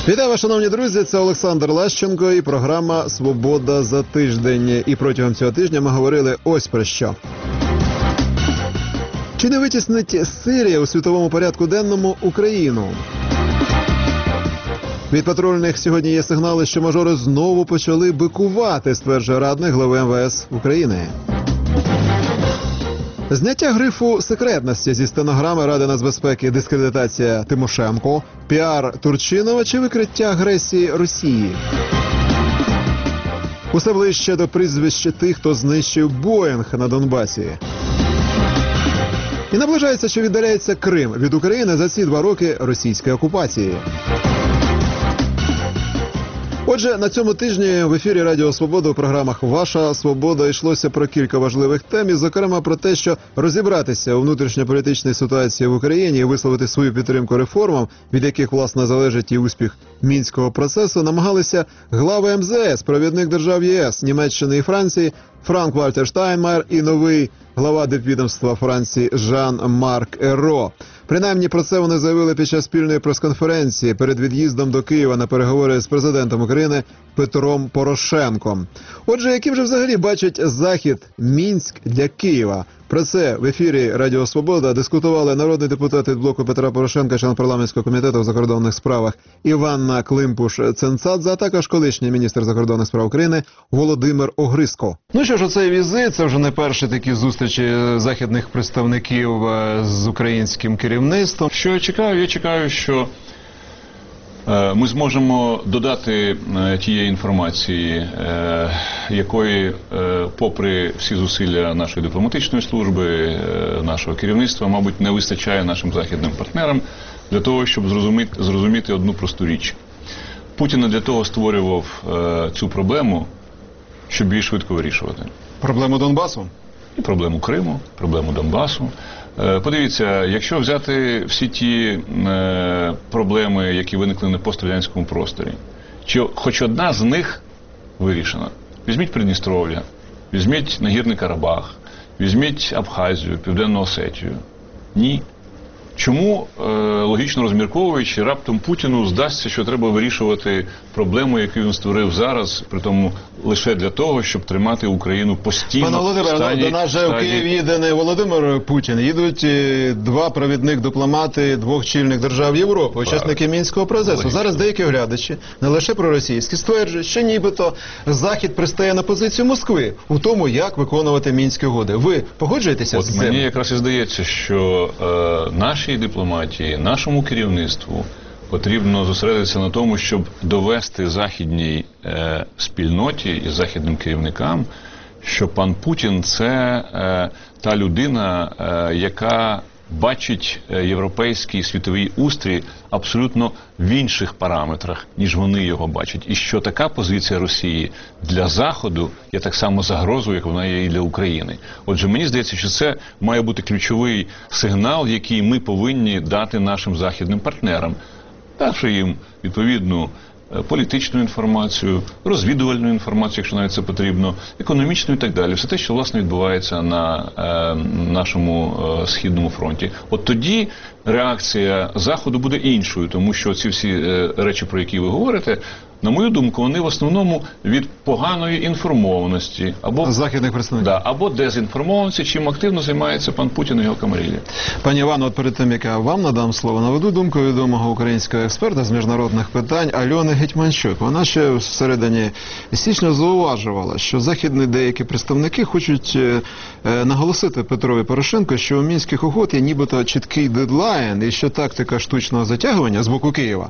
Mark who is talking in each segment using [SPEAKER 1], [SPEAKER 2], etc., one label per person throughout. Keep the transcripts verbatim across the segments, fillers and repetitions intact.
[SPEAKER 1] Вітаю вас, шановні друзі, це Олександр Лащенко і програма «Свобода за тиждень». І протягом цього тижня ми говорили ось про що. Чи не витіснить Сирія у світовому порядку денному Україну? Від патрульних сьогодні є сигнали, що мажори знову почали бикувати, стверджує радник глави ем ве ес України. Зняття грифу секретності зі стенограми Ради нацбезпеки, дискредитація Тимошенко, піар Турчинова чи викриття агресії Росії. Усе ближче до прізвища тих, хто знищив Боїнг на Донбасі. І наближається, що віддаляється Крим від України за ці два роки російської окупації. Отже, на цьому тижні в ефірі Радіо Свобода у програмах «Ваша Свобода» йшлося про кілька важливих тем, і, зокрема, про те, що розібратися у внутрішньополітичній ситуації в Україні і висловити свою підтримку реформам, від яких, власне, залежить і успіх Мінського процесу, намагалися глави ем зе ес, провідних держав є ес, Німеччини і Франції, Франк-Вальтер Штайнмаєр і новий глава дипвідомства Франції Жан-Марк Еро. Принаймні про це вони заявили під час спільної прес-конференції перед від'їздом до Києва на переговори з президентом України Петром Порошенком. Отже, яким же взагалі бачить Захід Мінськ для Києва? Про це в ефірі Радіо Свобода дискутували народний депутат від блоку Петра Порошенка, член парламентського комітету в закордонних справах Іванна Климпуш-Цинцадзе, а також колишній міністр закордонних справ України Володимир Огриско. Ну що ж, оцей візит – це вже не перші такі зустрічі західних представників з українським керівництвом.
[SPEAKER 2] Що я чекаю? Я чекаю, що ми зможемо додати тієї інформації, якої, попри всі зусилля нашої дипломатичної служби, нашого керівництва, мабуть, не вистачає нашим західним партнерам для того, щоб зрозуміти, зрозуміти одну просту річ. Путін для того створював цю проблему, щоб її швидко вирішувати.
[SPEAKER 1] Проблему Донбасу?
[SPEAKER 2] І проблему Криму, проблему Донбасу. Подивіться, якщо взяти всі ті е, проблеми, які виникли на пострадянському просторі, чи хоч одна з них вирішена. Візьміть Придністров'я, візьміть Нагірний Карабах, візьміть Абхазію, Південну Осетію. Ні. Чому, е, логічно розмірковуючи, раптом Путіну здасться, що треба вирішувати проблему, яку він створив зараз, при тому лише для того, щоб тримати Україну постійно
[SPEAKER 1] Пане Володимире,
[SPEAKER 2] в стані,
[SPEAKER 1] до нас же в Київ їде не Володимир Путін, їдуть два провідних дипломати двох чільних держав Європи, учасники Мінського процесу.
[SPEAKER 2] Логічно.
[SPEAKER 1] Зараз деякі оглядачі, не лише проросійські, стверджують, що нібито Захід пристає на позицію Москви у тому, як виконувати Мінські угоди. Ви погоджуєтеся
[SPEAKER 2] От
[SPEAKER 1] з цим?
[SPEAKER 2] Мені якраз і здається, що е, нашій дипломатії, нашому керівництву потрібно зосередитися на тому, щоб довести західній е, спільноті і західним керівникам, що пан Путін – це е, та людина, е, яка бачить європейський світовий устрій абсолютно в інших параметрах, ніж вони його бачать. І що така позиція Росії для Заходу є так само загрозою, як вона є і для України. Отже, мені здається, що це має бути ключовий сигнал, який ми повинні дати нашим західним партнерам, давши їм відповідну політичну інформацію, розвідувальну інформацію, якщо навіть це потрібно, економічну і так далі. Все те, що, власне, відбувається на е, нашому е, Східному фронті. От тоді реакція Заходу буде іншою, тому що ці всі е, речі, про які ви говорите, на мою думку, вони в основному від поганої інформованості або
[SPEAKER 1] західних представників.
[SPEAKER 2] Да, або дезінформованості, чим активно займається пан Путін і його камарилі.
[SPEAKER 1] Пані Івано, от перед тим, як я вам надам слово, наведу думку відомого українського експерта з міжнародних питань Альони Гетьманчук. Вона ще в середині січня зауважувала, що західні деякі представники хочуть е, наголосити Петрові Порошенку, що у Мінських угод є нібито чіткий дедлайн і що тактика штучного затягування з боку Києва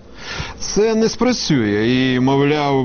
[SPEAKER 1] це не спрацює. І мовляв,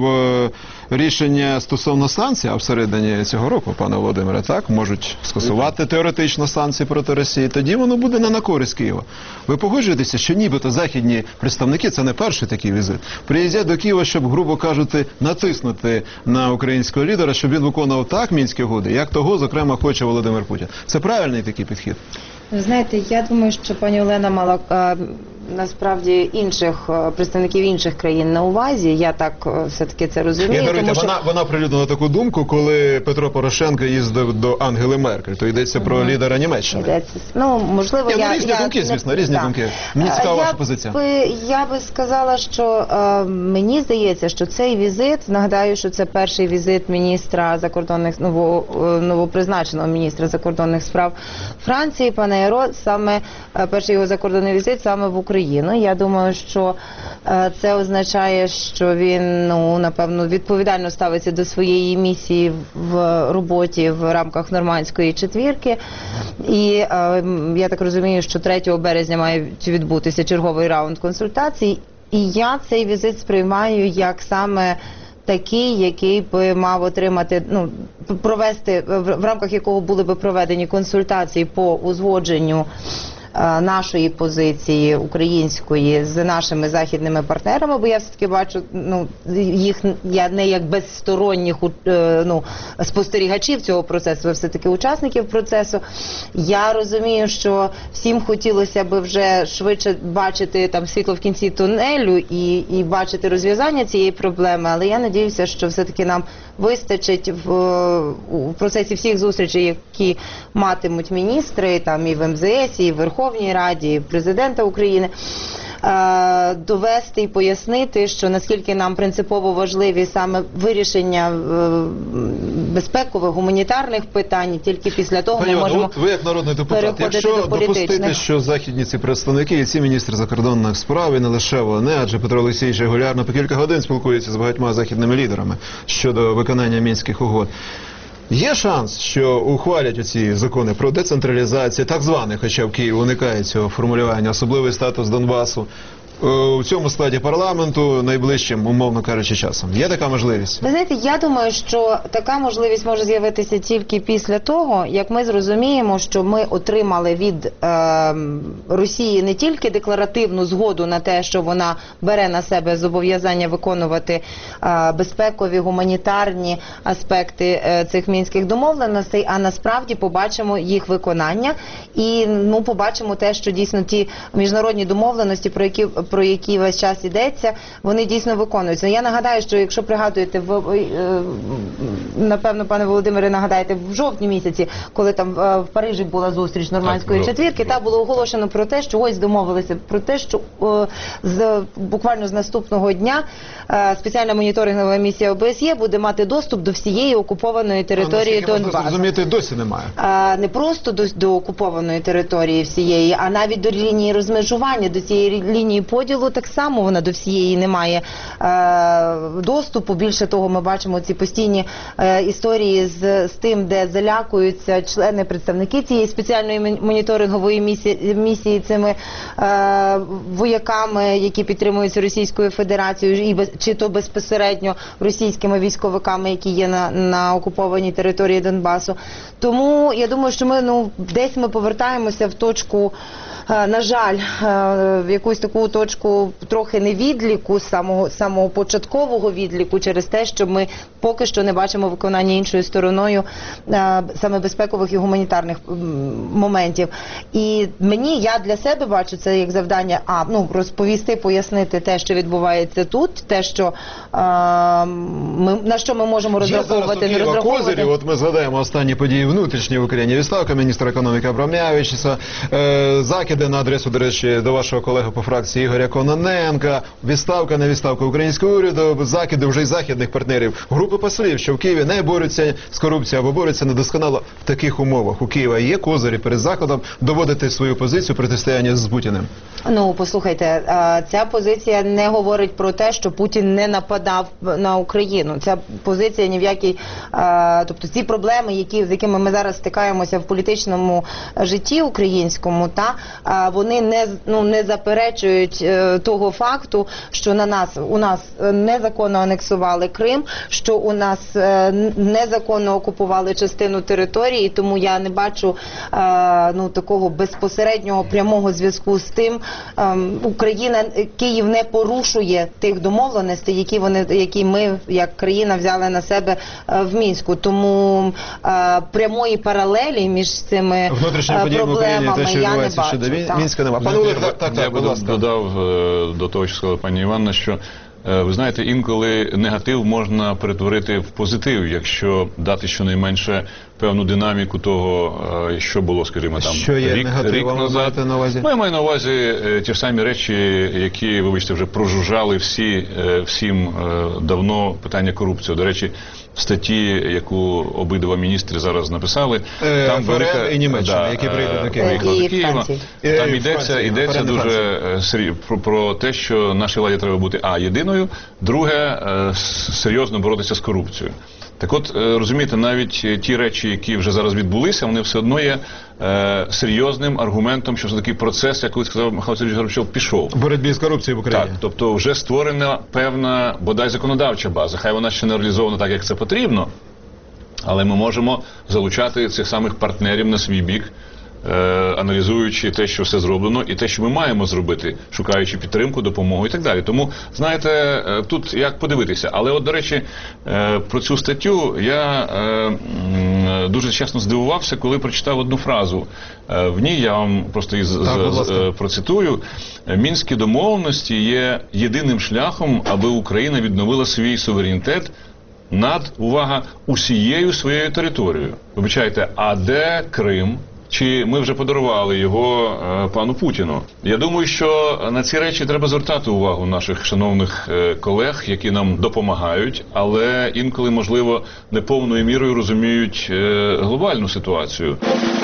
[SPEAKER 1] рішення стосовно санкцій, а всередині цього року, пане Володимире, так, можуть скасувати теоретично санкції проти Росії, тоді воно буде не на користь Києва. Ви погоджуєтеся, що нібито західні представники, це не перший такий візит, приїздять до Києва, щоб, грубо кажучи, натиснути на українського лідера, щоб він виконував так Мінські угоди, як того, зокрема, хоче Володимир Путін. Це правильний такий підхід?
[SPEAKER 3] Ви знаєте, я думаю, що пані Олена мала а, насправді інших е, представників інших країн на увазі. Я так е, все-таки це розумію.
[SPEAKER 1] Я,
[SPEAKER 3] тому що...
[SPEAKER 1] вона, вона прилюднила таку думку, коли Петро Порошенко їздив до Ангели Меркель. То йдеться про
[SPEAKER 3] Мгм.
[SPEAKER 1] лідера Німеччини.
[SPEAKER 3] Йдеться. Ну, можливо,
[SPEAKER 1] Ні, ну,
[SPEAKER 3] я...
[SPEAKER 1] різні
[SPEAKER 3] я
[SPEAKER 1] думки,
[SPEAKER 3] не-
[SPEAKER 1] звісно, різні
[SPEAKER 3] так.
[SPEAKER 1] думки. Мені цікава
[SPEAKER 3] Е,
[SPEAKER 1] ваша
[SPEAKER 3] я
[SPEAKER 1] позиція.
[SPEAKER 3] Би, я би сказала, що е, мені здається, що цей візит, нагадаю, що це перший візит міністра закордонних, ново, е, новопризначеного міністра закордонних справ Франції, пана Еро, саме е, перший його закордонний візит саме в Україну. Я думаю, що е, це означає, що він, ну, напевно, відповідально ставиться до своєї місії в роботі в рамках нормандської четвірки. І е, я так розумію, що третього березня має відбутися черговий раунд консультацій. І я цей візит сприймаю як саме такий, який би мав отримати, ну, провести, в, в рамках якого були би проведені консультації по узгодженню е, нашої позиції української з нашими західними партнерами, бо я все-таки бачу, ну, їх, я не як безсторонніх е, ну, спостерігачів цього процесу, а все-таки учасників процесу. Я розумію, що всім хотілося б вже швидше бачити там світло в кінці тунелю і, і бачити розв'язання цієї проблеми, але я надіюся, що все-таки нам вистачить в, в процесі всіх зустрічей, які матимуть міністри, там і в ем зе ес, і в Верховній Раді, і президента України, е, довести і пояснити, що наскільки нам принципово важливі саме вирішення е, безпекових, гуманітарних питань, тільки після того
[SPEAKER 1] Пані
[SPEAKER 3] ми
[SPEAKER 1] Івано,
[SPEAKER 3] можемо
[SPEAKER 1] от ви як народний депутат,
[SPEAKER 3] переходити
[SPEAKER 1] якщо
[SPEAKER 3] до політичних.
[SPEAKER 1] допустити, що західні ці представники і ці міністри закордонних справ, і не лише вони, адже Петро Олексійович регулярно по кілька годин спілкується з багатьма західними лідерами щодо виконання мінських угод. Є шанс, що ухвалять оці закони про децентралізацію, так званих, хоча в Києві уникає цього формулювання, особливий статус Донбасу, е, у цьому складі парламенту найближчим, умовно кажучи, часом. Є така можливість?
[SPEAKER 3] Ви знаєте, я думаю, що така можливість може з'явитися тільки після того, як ми зрозуміємо, що ми отримали від е, Росії не тільки декларативну згоду на те, що вона бере на себе зобов'язання виконувати е, безпекові, гуманітарні аспекти е, цих мінських домовленостей, а насправді побачимо їх виконання і, ну, побачимо те, що дійсно ті міжнародні домовленості, про які про які весь час йдеться, вони дійсно виконуються. Я нагадаю, що якщо пригадуєте, в, е, напевно, пане Володимире, нагадаєте, в жовтні місяці, коли там е, в Парижі була зустріч нормандської
[SPEAKER 2] Так,
[SPEAKER 3] четвірки, та було оголошено про те, що ось домовилися про те, що е, з, буквально з наступного дня е, спеціальна моніторингова місія о бе ес є буде мати доступ до всієї окупованої території
[SPEAKER 1] Наскільки можна
[SPEAKER 3] Донбасу.
[SPEAKER 1] зрозуміти, досі немає.
[SPEAKER 3] А, не просто до, до окупованої території всієї, а навіть до лінії розмежування, до цієї лінії поділу так само вона до всієї не має е, доступу. Більше того, ми бачимо ці постійні е, історії з, з тим, де залякуються члени, представники цієї спеціальної моніторингової місії, місії цими е, вояками, які підтримуються Російською Федерацією, і без, чи то безпосередньо російськими військовиками, які є на, на окупованій території Донбасу. Тому я думаю, що ми, ну, десь ми повертаємося в точку, е, на жаль, е, в якусь таку точку трохи не відліку, самого, самого початкового відліку, через те, що ми поки що не бачимо виконання іншою стороною е, саме безпекових і гуманітарних м, моментів. І мені, я для себе бачу це як завдання, а, ну, розповісти, пояснити те, що відбувається тут, те, що е, ми, на що ми можемо розраховувати, не розраховувати.
[SPEAKER 1] Козирі, от ми згадаємо останні події внутрішні в Україні. Відставка міністра економіки Абрамовичуса, е, закиди на адресу, до речі, до вашого колеги по фракції Ігоря Кононенка, відставка, не відставка українського уряду, закиди вже й західних партнерів, групи послів, що в Києві не борються з корупцією або борються недосконало в таких умовах. У Києва є козирі перед Заходом доводити свою позицію протистояння з Путіним.
[SPEAKER 3] Ну, послухайте, е, ця позиція не говорить про те, що Путін не нападав на Україну. Ця позиція ні в якій, е, тобто ці проблеми, які, з якими ми зараз стикаємося в політичному житті українському, та е, вони не, ну, не заперечують е, того факту, що на нас, у нас незаконно анексували Крим, що у нас е, незаконно окупували частину території, тому я не бачу е, ну, такого безпосереднього прямого зв'язку з тим. Е, Україна, Київ не порушує тих домовленостей, які вони, які ми як країна взяли на себе е, в Мінську. Тому е, прямої паралелі між цими е,
[SPEAKER 1] Внутрішні події в Україні,
[SPEAKER 3] проблемами
[SPEAKER 1] те, що
[SPEAKER 3] я не
[SPEAKER 1] відбувається
[SPEAKER 3] бачу.
[SPEAKER 1] щодо Мін-
[SPEAKER 3] так.
[SPEAKER 1] Мінська нема. Пане
[SPEAKER 2] Знаєте,
[SPEAKER 1] Олег,
[SPEAKER 2] я
[SPEAKER 1] так, так,
[SPEAKER 2] б- я
[SPEAKER 1] так,
[SPEAKER 2] би
[SPEAKER 1] будь ласка.
[SPEAKER 2] додав е, до того, що сказала пані Іванна, що е, ви знаєте, інколи негатив можна перетворити в позитив, якщо дати щонайменше певну динаміку того, е, що було, скажімо, там
[SPEAKER 1] Що є
[SPEAKER 2] рік,
[SPEAKER 1] негативом,
[SPEAKER 2] рік
[SPEAKER 1] ви
[SPEAKER 2] назад.
[SPEAKER 1] маєте на увазі?
[SPEAKER 2] Ну, я маю на увазі е, ті ж самі речі, які, вибачте, вже прожужжали всі, е, всім е, давно питання корупції. До речі, в статті, яку обидва міністри зараз написали,
[SPEAKER 1] Е,
[SPEAKER 2] там
[SPEAKER 1] ФРН
[SPEAKER 2] велика
[SPEAKER 1] і Німеччина, які
[SPEAKER 2] е,
[SPEAKER 1] приїдуть до Києва.
[SPEAKER 2] приїхали
[SPEAKER 3] І
[SPEAKER 2] до Києва.
[SPEAKER 3] Франції.
[SPEAKER 1] Е,
[SPEAKER 2] Там
[SPEAKER 1] і
[SPEAKER 2] йдеться,
[SPEAKER 1] Франції,
[SPEAKER 2] йдеться
[SPEAKER 1] ФРН і
[SPEAKER 2] дуже
[SPEAKER 1] Франції.
[SPEAKER 2] е, сері- про, про те, що нашій владі треба бути а єдиною, друге е, с- серйозно боротися з корупцією. Так от, е, розумієте, навіть е, ті речі, які вже зараз відбулися, вони все одно є е, серйозним аргументом, що такий процес, як колись сказав Михайло Сергійович Горбачов, пішов.
[SPEAKER 1] В боротьбі з корупцією в Україні.
[SPEAKER 2] Так, тобто вже створена певна, бодай законодавча база. Хай вона ще не реалізована так, як це потрібно, але ми можемо залучати цих самих партнерів на свій бік, е, аналізуючи те, що все зроблено, і те, що ми маємо зробити, шукаючи підтримку, допомогу і так далі. Тому, знаєте, е, тут як подивитися. Але от, до речі, е, про цю статтю я е, м, дуже чесно здивувався, коли прочитав одну фразу. Е, в ній я вам просто із,
[SPEAKER 1] Так, будь
[SPEAKER 2] з,
[SPEAKER 1] ласка.
[SPEAKER 2] е, процитую. Мінські домовленості є єдиним шляхом, аби Україна відновила свій суверенітет над, увага, усією своєю територією. Вибачайте, а де Крим? Чи ми вже подарували його е, пану Путіну? Я думаю, що на ці речі треба звертати увагу наших шановних е, колег, які нам допомагають, але інколи, можливо, не повною мірою розуміють е, глобальну ситуацію.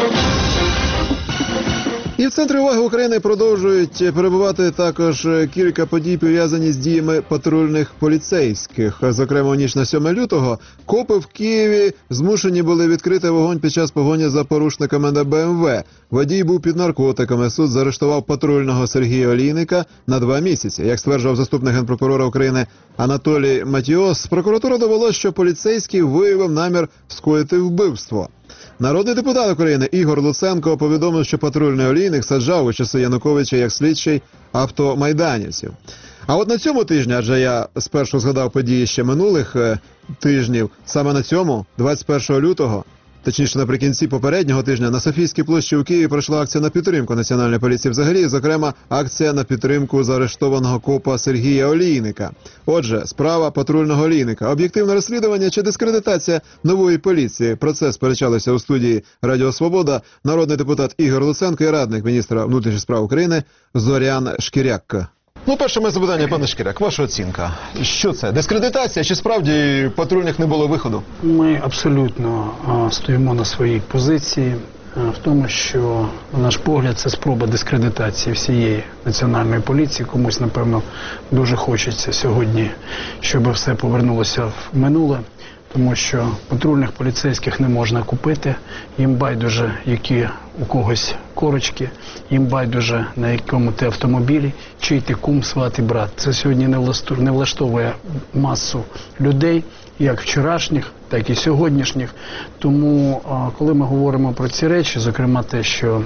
[SPEAKER 1] І в центрі уваги України продовжують перебувати також кілька подій, пов'язані з діями патрульних поліцейських. Зокрема, у ніч на сьоме лютого копи в Києві змушені були відкрити вогонь під час погоні за порушниками на Б М В. Водій був під наркотиками. Суд заарештував патрульного Сергія Олійника на два місяці. Як стверджував заступник генпрокурора України Анатолій Матіос, прокуратура довела, що поліцейський виявив намір скоїти вбивство. Народний депутат України Ігор Луценко повідомив, що патрульний Олійник саджав у часи Януковича як слідчий автомайданівців. А от на цьому тижні, адже я спершу згадав події ще минулих е, тижнів, саме на цьому, двадцять першого лютого, точніше наприкінці попереднього тижня, на Софійській площі у Києві пройшла акція на підтримку Національної поліції взагалі, зокрема акція на підтримку заарештованого копа Сергія Олійника. Отже, справа патрульного Олійника. Об'єктивне розслідування чи дискредитація нової поліції? Про це сперечалися у студії Радіо Свобода народний депутат Ігор Луценко і радник міністра внутрішніх справ України Зорян Шкіряк. Ну, перше моє запитання, пане Шкіряк, ваша оцінка. Що це? Дискредитація чи справді патрульних не було виходу?
[SPEAKER 4] Ми абсолютно а, стоїмо на своїй позиції а, в тому, що, на наш погляд, це спроба дискредитації всієї національної поліції. Комусь, напевно, дуже хочеться сьогодні, щоб все повернулося в минуле. Тому що патрульних поліцейських не можна купити, їм байдуже, які у когось корочки, їм байдуже, на якому ти автомобілі, чий ти кум, сват і брат. Це сьогодні не влаштовує, не влаштовує масу людей, як вчорашніх, так і сьогоднішніх. Тому, коли ми говоримо про ці речі, зокрема те, що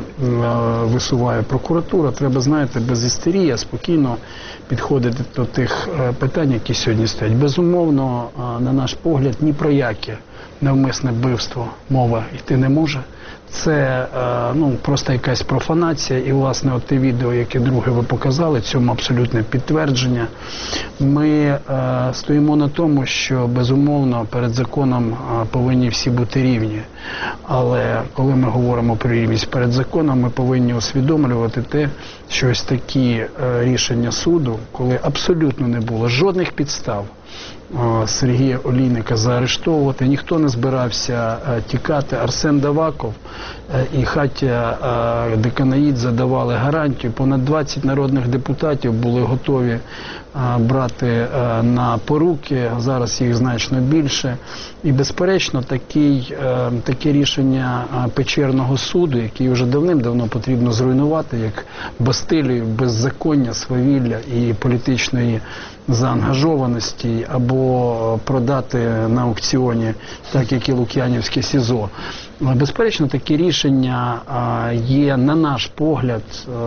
[SPEAKER 4] висуває прокуратура, треба, знаєте, без істерії, а спокійно підходити до тих питань, які сьогодні стоять. Безумовно, на наш погляд, ні про яке навмисне вбивство мова йти не може. Це ну, просто якась профанація, і, власне, от те відео, яке друге ви показали, цьому абсолютне підтвердження. Ми е, стоїмо на тому, що, безумовно, перед законом е, повинні всі бути рівні. Але коли ми говоримо про рівність перед законом, ми повинні усвідомлювати те, що ось такі е, рішення суду, коли абсолютно не було жодних підстав Сергія Олійника заарештовувати, ніхто не збирався тікати. Арсен Даваков і Хатя Деканаїд задавали гарантію. Понад двадцять народних депутатів були готові брати на поруки, зараз їх значно більше. І, безперечно, такий, таке рішення Печерного суду, який вже давним-давно потрібно зруйнувати, як Бастилію, беззаконня, свавілля і політичної заангажованості, або продати на аукціоні, так як і Лук'янівське СІЗО. Безперечно, такі рішення є, на наш погляд,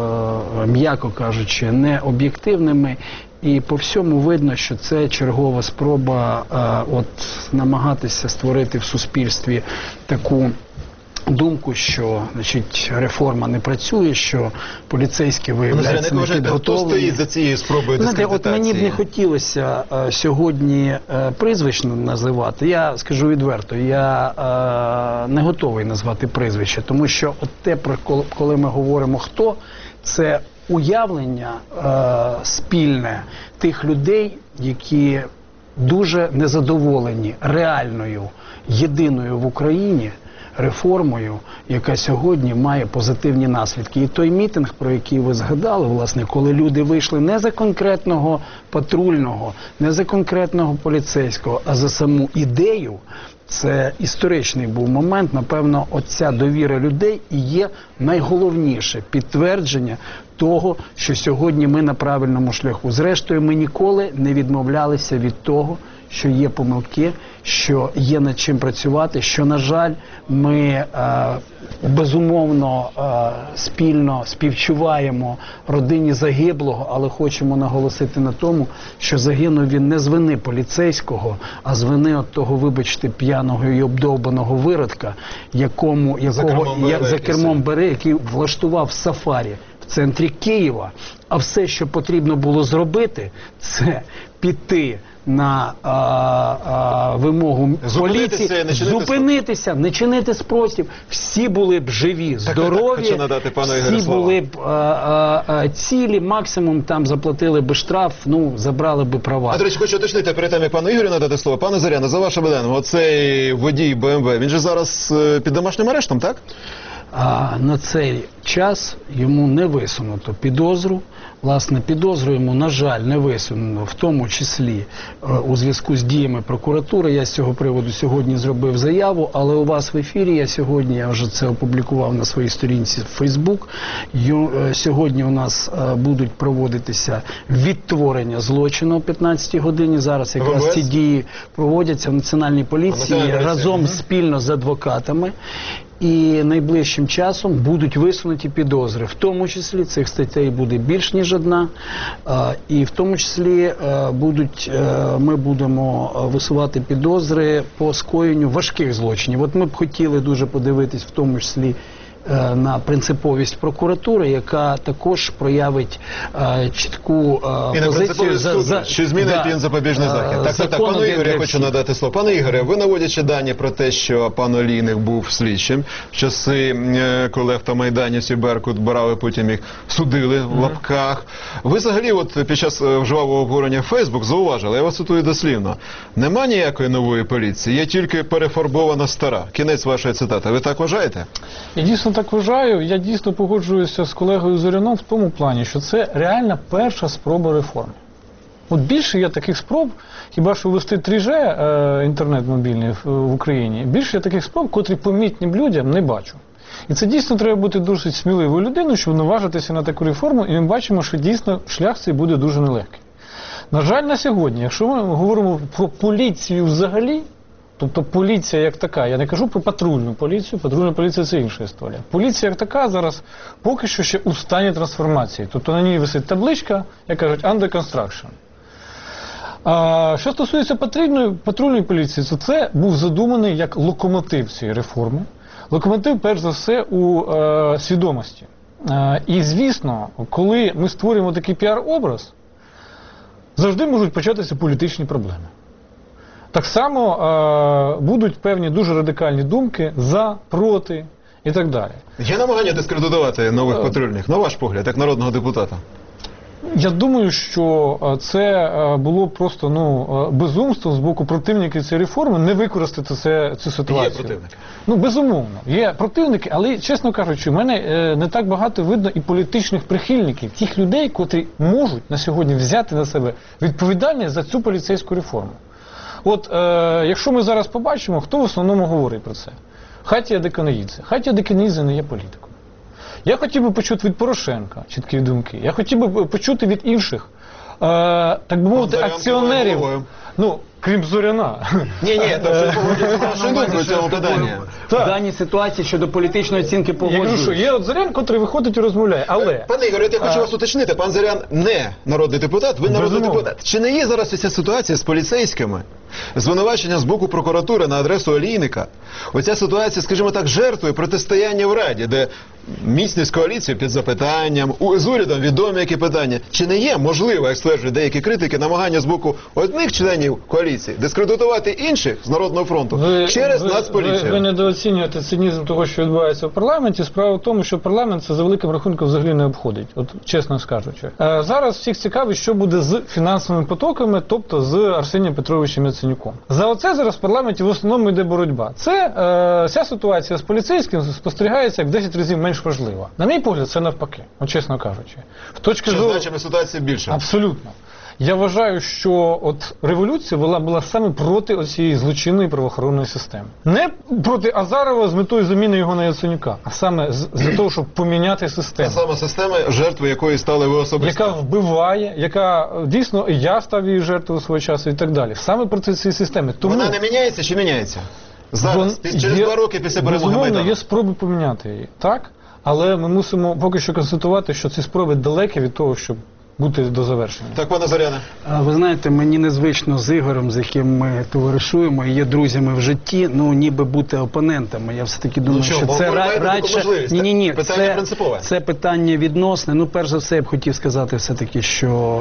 [SPEAKER 4] м'яко кажучи, не об'єктивними. І по всьому видно, що це чергова спроба от, намагатися створити в суспільстві таку думку, що, значить, реформа не працює, що поліцейські
[SPEAKER 1] Ну,
[SPEAKER 4] виявляються
[SPEAKER 1] не вважаєте, хто
[SPEAKER 4] непідготовлені.
[SPEAKER 1] стоїть за цією спробою
[SPEAKER 4] Знаєте,
[SPEAKER 1] дискредитації?
[SPEAKER 4] от мені б не хотілося е, сьогодні е, прізвищно називати. Я скажу відверто, я е, не готовий назвати прізвище, тому що от те, про коли, коли ми говоримо хто, це уявлення е, спільне тих людей, які дуже незадоволені реальною, єдиною в Україні реформою, яка сьогодні має позитивні наслідки. І той мітинг, про який ви згадали, власне, коли люди вийшли не за конкретного патрульного, не за конкретного поліцейського, а за саму ідею, це історичний був момент. Напевно, оця довіра людей і є найголовніше підтвердження того, що сьогодні ми на правильному шляху. Зрештою, ми ніколи не відмовлялися від того, що є помилки, що є над чим працювати, що, на жаль, ми е, безумовно е, спільно співчуваємо родині загиблого, але хочемо наголосити на тому, що загинув він не з вини поліцейського, а з вини от того, вибачте, п'яного і обдовбаного виродка, якому, якого, я, за кермом бере, який влаштував сафарі в центрі Києва, а все, що потрібно було зробити, це піти на а, а, вимогу поліції,
[SPEAKER 1] не
[SPEAKER 4] зупинитися, не чинити спротив. Всі були б живі,
[SPEAKER 1] Так,
[SPEAKER 4] здорові,
[SPEAKER 1] так, хочу надати пану
[SPEAKER 4] всі
[SPEAKER 1] Ігорю слово.
[SPEAKER 4] були б а, а, а, цілі, максимум там заплатили б штраф, ну, забрали б права.
[SPEAKER 1] А, до речі, хочу уточнити перед тим, як пану Ігорю надати слово. Пане Зоряне, за вашим даним, оцей водій Б М В, він же зараз е, під домашнім арештом, так?
[SPEAKER 4] А на цей час йому не висунуто підозру. Власне, підозру йому, на жаль, не висунено, в тому числі е, у зв'язку з діями прокуратури. Я з цього приводу сьогодні зробив заяву, але у вас в ефірі я сьогодні, я вже це опублікував на своїй сторінці в Facebook, Ю, е, сьогодні у нас е, будуть проводитися відтворення злочину о п'ятнадцятій годині. Зараз якраз
[SPEAKER 1] ВМС?
[SPEAKER 4] ці дії проводяться в Національній поліції
[SPEAKER 1] Національній поліції,
[SPEAKER 4] разом
[SPEAKER 1] мгм.
[SPEAKER 4] спільно з адвокатами. І найближчим часом будуть висунуті підозри. В тому числі цих статей буде більш ніж одна. А, і в тому числі а, будуть, а, ми будемо висувати підозри по скоєнню важких злочинів. От ми б хотіли дуже подивитись в тому числі е, на принциповість прокуратури, яка також проявить е, чітку е,
[SPEAKER 1] І на
[SPEAKER 4] позицію
[SPEAKER 1] принциповість суду, що змінить він запобіжний
[SPEAKER 4] е,
[SPEAKER 1] захід. Так, так, так,
[SPEAKER 4] закон
[SPEAKER 1] пану
[SPEAKER 4] один
[SPEAKER 1] Ігорю,
[SPEAKER 4] для
[SPEAKER 1] я хочу
[SPEAKER 4] всіх.
[SPEAKER 1] надати слово. Пане Ігоре, ви наводячи дані про те, що пан Олійник був слідчим, в часи, е, коли автомайданівці Беркут брали, потім їх судили в лапках. Ви взагалі от під час е, жвавого обговорення в Фейсбук зауважили, я вас цитую дослівно, нема ніякої нової поліції, є тільки перефарбована стара. Кінець вашої цитати. Ви так вважаєте?
[SPEAKER 5] Я дійсно так вважаю. Я дійсно погоджуюся з колегою Зоряном в тому плані, що це реальна перша спроба реформи. От більше є таких спроб, хіба що ввести три Ж, е, інтернет мобільний в, в Україні, більше є таких спроб, котрі помітні людям, не бачу. І це дійсно треба бути досить сміливою людиною, щоб наважитися на таку реформу, і ми бачимо, що дійсно шлях цей буде дуже нелегкий. На жаль, на сьогодні, якщо ми говоримо про поліцію взагалі, тобто поліція як така, я не кажу про патрульну поліцію, патрульна поліція – це інша історія. Поліція як така зараз поки що ще у стані трансформації. Тобто на ній висить табличка, як кажуть, under construction. А що стосується патрульної, патрульної поліції, то це був задуманий як локомотив цієї реформи. Локомотив, перш за все, у е, свідомості. Е, і, звісно, коли ми створюємо такий піар-образ, завжди можуть початися політичні проблеми. Так само е, будуть певні дуже радикальні думки за, проти і так далі.
[SPEAKER 1] Є намагання дискредитувати нових патрульних, на ваш погляд, як народного депутата?
[SPEAKER 5] Я думаю, що е, це е, було просто ну, е, безумством з боку противників цієї реформи не використати це, цю ситуацію.
[SPEAKER 1] Є противники.
[SPEAKER 5] Ну, безумовно. Є противники, але, чесно кажучи, в мене е, не так багато видно і політичних прихильників, тих людей, котрі можуть на сьогодні взяти на себе відповідальність за цю поліцейську реформу. От, е, якщо ми зараз побачимо, хто в основному говорить про це? Хатія Деканоїдзе. Хатія Деканоїдзе не є політиком. Я хотів би почути від Порошенка чіткі думки. Я хотів би почути від інших, е, так би мовити,
[SPEAKER 1] Зарянко
[SPEAKER 5] акціонерів.
[SPEAKER 1] головою.
[SPEAKER 5] Ну, крім Зоряна.
[SPEAKER 1] Ні, ні, то що погодяться з вашою думкою в цьому питанні.
[SPEAKER 4] В даній ситуації щодо політичної оцінки
[SPEAKER 5] Я кажу, що
[SPEAKER 4] погоджуюсь.
[SPEAKER 5] є от Зорян, котрий виходить і розмовляє, але...
[SPEAKER 1] Пане Ігоре, от я хочу вас уточнити. Пан Зорян не народний депутат, ви народний
[SPEAKER 5] Безумовно.
[SPEAKER 1] депутат. Чи не є зараз ця ситуація з поліцейськими? Звинувачення з боку прокуратури на адресу Олійника. Оця ситуація, скажімо так, жертвою протистояння в Раді, де міцність коаліції під запитанням, у- з урядом відомі які питання. Чи не є можливо, як стверджують деякі критики, намагання з боку одних членів коаліції дискредитувати інших з Народного фронту через
[SPEAKER 5] ви,
[SPEAKER 1] Нацполіцію?
[SPEAKER 5] Ви, ви недооцінюєте цинізм того, що відбувається в парламенті. Справа в тому, що парламент це за великим рахунком взагалі не обходить, от чесно скажучи. Е, зараз всіх цікавить, що буде з фінансовими потоками, тобто з Арсенієм Петровичем Яценюком. За оце зараз в парламенті в основному йде боротьба. Це е, ця ситуація з поліцейським спостерігається як в десять разів менш важлива. На мій погляд, це навпаки, от чесно кажучи. В точки
[SPEAKER 1] Що
[SPEAKER 5] зору...
[SPEAKER 1] значимо ситуація більше?
[SPEAKER 5] Абсолютно. Я вважаю, що от революція була, була саме проти оцієї злочинної правоохоронної системи. Не проти Азарова з метою заміни його на Яценюка, а саме з- для того, щоб поміняти
[SPEAKER 1] Та
[SPEAKER 5] систему,
[SPEAKER 1] сама система, жертви якої стали ви особисто.
[SPEAKER 5] яка вбиває, яка е, дійсно і я став її жертвою свого часу і так далі. Саме проти цієї системи. Тому
[SPEAKER 1] Вона не міняється чи міняється? Зараз,
[SPEAKER 5] вон-
[SPEAKER 1] під- через
[SPEAKER 5] є-
[SPEAKER 1] два роки після перемоги
[SPEAKER 5] безумовно,
[SPEAKER 1] Майдану.
[SPEAKER 5] є спроби поміняти її, так? Але ми мусимо поки що констатувати, що ці спроби далекі від того, щоб бути до завершення.
[SPEAKER 1] Так, пане Зоряне.
[SPEAKER 4] А, Ви знаєте, мені незвично з Ігорем, з яким ми товаришуємо і є друзями в житті, ну ніби бути опонентами. Я все-таки думаю,
[SPEAKER 1] що,
[SPEAKER 4] що
[SPEAKER 1] бо
[SPEAKER 4] це
[SPEAKER 1] ви маєте таку
[SPEAKER 4] радше...
[SPEAKER 1] можливість,
[SPEAKER 4] Ні, ні, ні,
[SPEAKER 1] питання
[SPEAKER 4] це,
[SPEAKER 1] принципове.
[SPEAKER 4] це питання відносне. Ну, перш за все, я б хотів сказати все-таки, що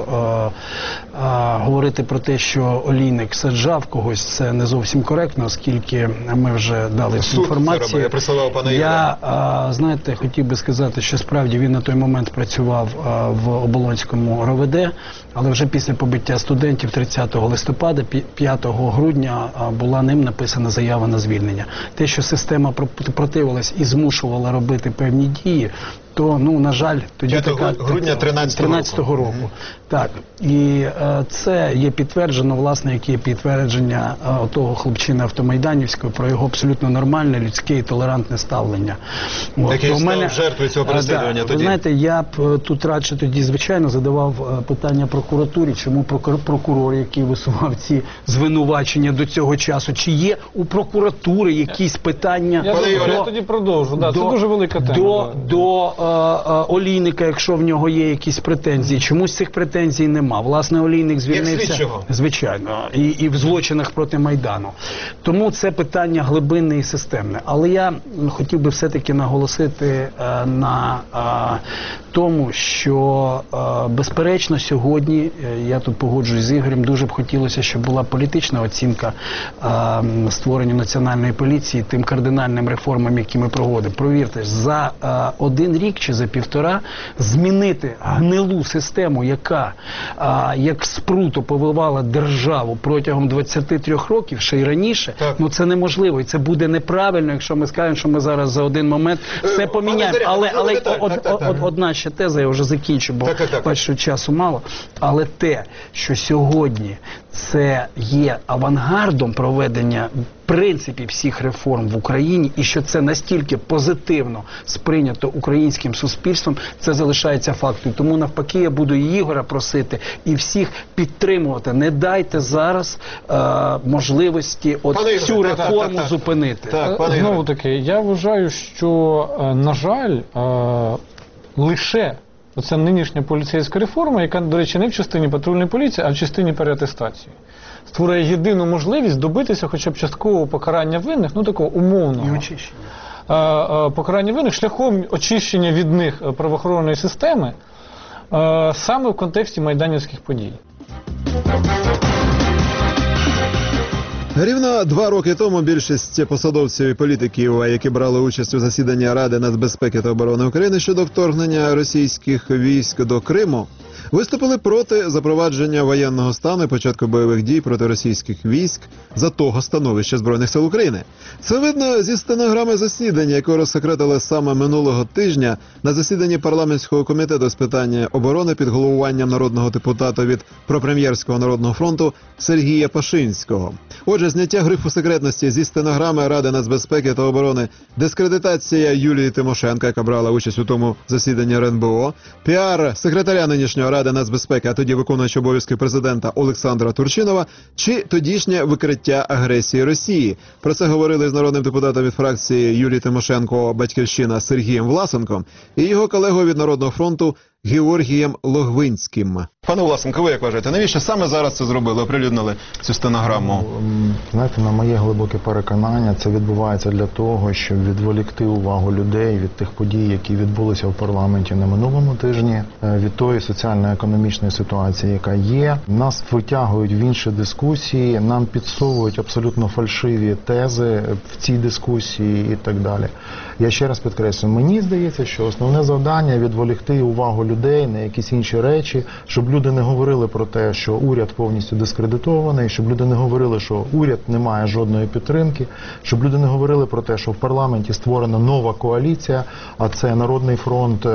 [SPEAKER 4] е, е, говорити про те, що Олійник саджав когось, це не зовсім коректно, оскільки ми вже дали цю
[SPEAKER 1] Суд це
[SPEAKER 4] інформацію.
[SPEAKER 1] робив, я присилав пана Ігоря.
[SPEAKER 4] Я, е, знаєте, хотів би сказати, що справді він на той момент працював е, в Оболонському РОВД, але вже після побиття студентів тридцятого листопада, пі- п'ятого грудня а, була ним написана заява на звільнення. Те, що система про- противилась і змушувала робити певні дії, то, ну, на жаль, тоді
[SPEAKER 1] п'ятого
[SPEAKER 4] така...
[SPEAKER 1] грудня
[SPEAKER 4] така-
[SPEAKER 1] тринадцятого
[SPEAKER 4] тринадцятого року. Так. І е, це є підтверджено, власне, як є підтвердження е, того хлопчина Автомайданівського про його абсолютно нормальне, людське і толерантне ставлення. От.
[SPEAKER 1] Який
[SPEAKER 4] То в
[SPEAKER 1] став жертвою цього
[SPEAKER 4] Е,
[SPEAKER 1] переслідування
[SPEAKER 4] да. Ви
[SPEAKER 1] тоді.
[SPEAKER 4] знаєте, я б е, тут радше тоді, звичайно, задавав е, питання прокуратурі, чому прокур- прокурор, який висував ці звинувачення до цього часу, чи є у прокуратури якісь питання
[SPEAKER 5] Я,
[SPEAKER 1] Пане
[SPEAKER 5] тоді-
[SPEAKER 1] Ігоре,
[SPEAKER 5] я тоді продовжу. Да, це дуже велика тема.
[SPEAKER 4] до,
[SPEAKER 5] да.
[SPEAKER 4] до е, е, Олійника, якщо в нього є якісь претензії. Чомусь цих претензій нема. Власне, Олійник звільнився.
[SPEAKER 1] слідчого.
[SPEAKER 4] Звичайно. І, і в злочинах проти Майдану. Тому це питання глибинне і системне. Але я м, хотів би все-таки наголосити е, на е, тому, що е, безперечно сьогодні, е, я тут погоджуюсь з Ігорем, дуже б хотілося, щоб була політична оцінка е, м, створенню національної поліції тим кардинальним реформам, які ми проводимо. Провірте, за е, один рік чи за півтора змінити гнилу систему, яка а, як спруто повивала державу протягом двадцяти трьох років, ще й раніше,
[SPEAKER 1] Так.
[SPEAKER 4] ну це неможливо. І це буде неправильно, якщо ми скажемо, що ми зараз за один момент все
[SPEAKER 1] Е,
[SPEAKER 4] поміняємо.
[SPEAKER 1] пане Зоряне,
[SPEAKER 4] Але, але
[SPEAKER 1] ну, так,
[SPEAKER 4] од-
[SPEAKER 1] так, так, так.
[SPEAKER 4] од- одна ще теза, я вже закінчу, бо
[SPEAKER 1] Так, так, так.
[SPEAKER 4] бачу, часу мало. Але те, що сьогодні це є авангардом проведення принципів всіх реформ в Україні, і що це настільки позитивно сприйнято українським суспільством, це залишається фактом. Тому навпаки, я буду і Ігора просити, і всіх підтримувати. Не дайте зараз е, можливості от
[SPEAKER 1] Пане Ігоре,
[SPEAKER 4] цю
[SPEAKER 1] так, так,
[SPEAKER 4] реформу
[SPEAKER 1] так, так.
[SPEAKER 4] зупинити.
[SPEAKER 1] Так, пане
[SPEAKER 5] Знову
[SPEAKER 1] Ігоре.
[SPEAKER 5] таки, я вважаю, що, е, на жаль, е, лише оця нинішня поліцейська реформа, яка, до речі, не в частині патрульної поліції, а в частині переатестації, створює єдину можливість добитися хоча б часткового покарання винних, ну такого умовного.
[SPEAKER 4] І очищення.
[SPEAKER 5] Е, е, покарання винних шляхом очищення від них е, правоохоронної системи е, саме в контексті майданівських подій.
[SPEAKER 1] Рівно два роки тому більшість посадовців і політиків, які брали участь у засіданні Ради нацбезпеки та оборони України щодо вторгнення російських військ до Криму, виступили проти запровадження воєнного стану і початку бойових дій проти російських військ за того становища Збройних сил України. Це видно зі стенограми засідання, яке розсекретили саме минулого тижня на засіданні парламентського комітету з питання оборони під головуванням народного депутата від пропрем'єрського Народного фронту Сергія Пашинського. Отже, зняття грифу секретності зі стенограми Ради нацбезпеки та оборони, дискредитація Юлії Тимошенко, яка брала участь у тому засіданні РНБО, піар секретаря нинішнього Ради нацбезпеки, а тоді виконуючий обов'язки президента Олександра Турчинова, чи тодішнє викриття агресії Росії. Про це говорили з народним депутатом від фракції Юлії Тимошенко «Батьківщина» Сергієм Власенком і його колегою від Народного фронту Георгієм Логвинським. Пане Власенко, ви як вважаєте, навіщо саме зараз це зробили, оприлюднили цю стенограму?
[SPEAKER 6] Ну, знаєте, на моє глибоке переконання, це відбувається для того, щоб відволікти увагу людей від тих подій, які відбулися в парламенті на минулому тижні, від тої соціально-економічної ситуації, яка є. Нас витягують в інші дискусії, нам підсовують абсолютно фальшиві тези в цій дискусії і так далі. Я ще раз підкреслюю, мені здається, що основне завдання – відволікти увагу людей на якісь інші речі, щоб люди не говорили про те, що уряд повністю дискредитований, щоб люди не говорили, що уряд не має жодної підтримки, щоб люди не говорили про те, що в парламенті створена нова коаліція, а це Народний фронт,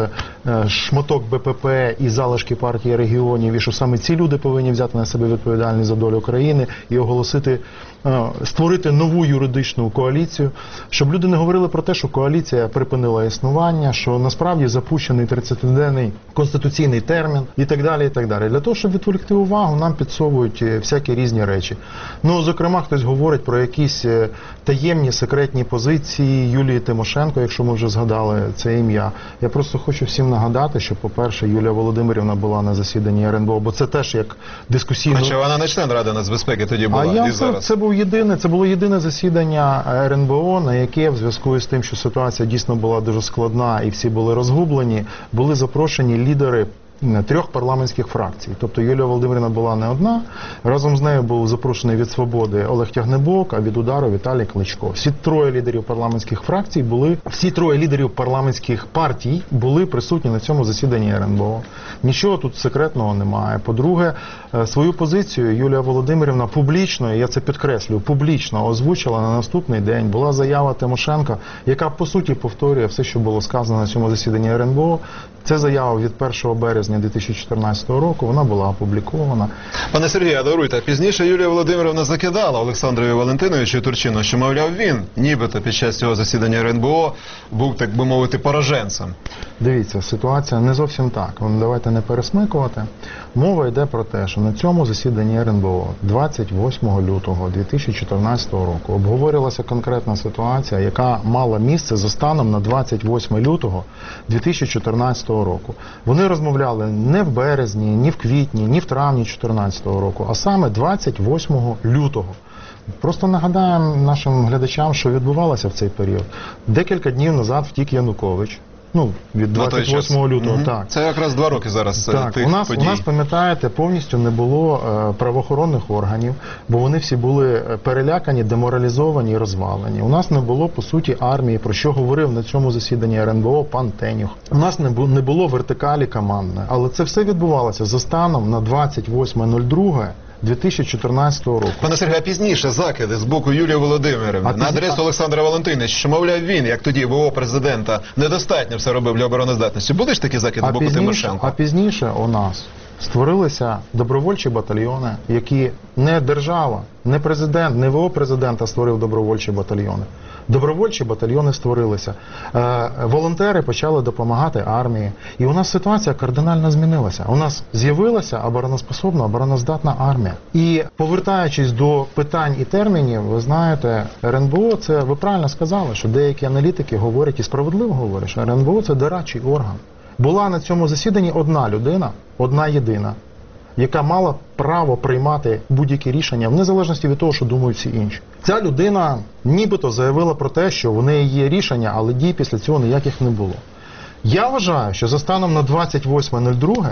[SPEAKER 6] шматок Б П П і залишки партії регіонів, і що саме ці люди повинні взяти на себе відповідальність за долю країни і оголосити, створити нову юридичну коаліцію, щоб люди не говорили про те, що коаліція припинила існування, що насправді запущений тридцятиденний конституційний термін і так далі, і так далі. Для того, щоб відволікти увагу, нам підсовують всякі різні речі. Ну, зокрема, хтось говорить про якісь таємні, секретні позиції Юлії Тимошенко, якщо ми вже згадали це ім'я. Я просто хочу всім нагадати, що, по-перше, Юлія Володимирівна була на засіданні Ер Ен Бе О, бо це теж як дискусійно...
[SPEAKER 1] Хоча вона не член Ради нацбезпеки тоді була,
[SPEAKER 6] а я,
[SPEAKER 1] і
[SPEAKER 6] це,
[SPEAKER 1] зараз.
[SPEAKER 6] Це, був єдине, це було єдине засідання Ер Ен Бе О, на яке в зв'язку з тим, що ситуація дійсно була дуже складна і всі були розгублені, були запрошені лідери трьох парламентських фракцій. Тобто Юлія Володимирівна була не одна, разом з нею був запрошений від «Свободи» Олег Тягнебок, а від «Удару» Віталій Кличко. Всі троє лідерів парламентських фракцій були, всі троє лідерів парламентських партій були присутні на цьому засіданні Ер Ен Бе О. Нічого тут секретного немає. По-друге, свою позицію Юлія Володимирівна публічно, я це підкреслюю, публічно озвучила на наступний день. Була заява Тимошенко, яка по суті повторює все, що було сказано на цьому засіданні Ер Ен Бе О. Це заява від першого березня дві тисячі чотирнадцятого року, вона була опублікована.
[SPEAKER 1] Пане Сергію, даруйте, пізніше Юлія Володимирівна закидала Олександрові Валентиновичу Турчину, що, мовляв, він, нібито під час цього засідання Ер Ен Бе О, був, так би мовити, пораженцем.
[SPEAKER 6] Дивіться, ситуація не зовсім так. Давайте не пересмикувати. Мова йде про те, що на цьому засіданні Ер Ен Бе О двадцять восьмого лютого дві тисячі чотирнадцятого року обговорювалася конкретна ситуація, яка мала місце за станом на двадцять восьме лютого дві тисячі чотирнадцятого року. Вони розмовляли не в березні, ні в квітні, ні в травні дві тисячі чотирнадцятого року, а саме двадцять восьмого лютого. Просто нагадаємо нашим глядачам, що відбувалося в цей період. Декілька днів назад втік Янукович. Ну, від двадцять восьмого лютого, угу. Так.
[SPEAKER 1] Це якраз два роки зараз
[SPEAKER 6] так,
[SPEAKER 1] тих
[SPEAKER 6] у нас,
[SPEAKER 1] подій.
[SPEAKER 6] У нас, пам'ятаєте, повністю не було е, правоохоронних органів, бо вони всі були перелякані, деморалізовані і розвалені. У нас не було, по суті, армії, про що говорив на цьому засіданні Ер Ен Бе О пан Тенюх. У нас не, бу, не було вертикалі командної, але це все відбувалося за станом на двадцять восьме друге дві тисячі чотирнадцятого року.
[SPEAKER 1] Пане Сергію, а пізніше закиди з боку Юлії Володимирівни
[SPEAKER 6] а
[SPEAKER 1] на
[SPEAKER 6] пізні...
[SPEAKER 1] адресу Олександра Валентиновича, що, мовляв, він, як тоді В О президента, недостатньо все робив для обороноздатності. Були ж такі закиди з боку
[SPEAKER 6] пізніше,
[SPEAKER 1] Тимошенко?
[SPEAKER 6] А пізніше у нас створилися добровольчі батальйони, які не держава, не президент, не В О президента створив добровольчі батальйони. Добровольчі батальйони створилися. Е, волонтери почали допомагати армії. І у нас ситуація кардинально змінилася. У нас з'явилася обороноспособна, обороноздатна армія. І повертаючись до питань і термінів, ви знаєте, Ер Ен Бе О, це, ви правильно сказали, що деякі аналітики говорять, і справедливо говорять, що Ер Ен Бе О – це дорадчий орган. Була на цьому засіданні одна людина, одна єдина, яка мала право приймати будь-які рішення, в незалежності від того, що думають всі інші. Ця людина нібито заявила про те, що в неї є рішення, але дій після цього ніяких не було. Я вважаю, що за станом на двадцять восьме друге,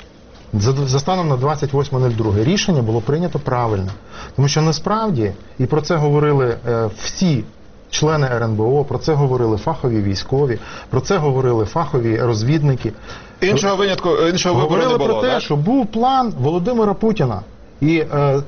[SPEAKER 6] за, за станом на двадцять восьме друге рішення було прийнято правильно. Тому що насправді, і про це говорили е, всі члени Ер Ен Бе О, про це говорили фахові військові, про це говорили фахові розвідники.
[SPEAKER 1] Іншого винятку, іншого вибору не було,
[SPEAKER 6] говорили про те,
[SPEAKER 1] так?
[SPEAKER 6] що був план Володимира Путіна. І е,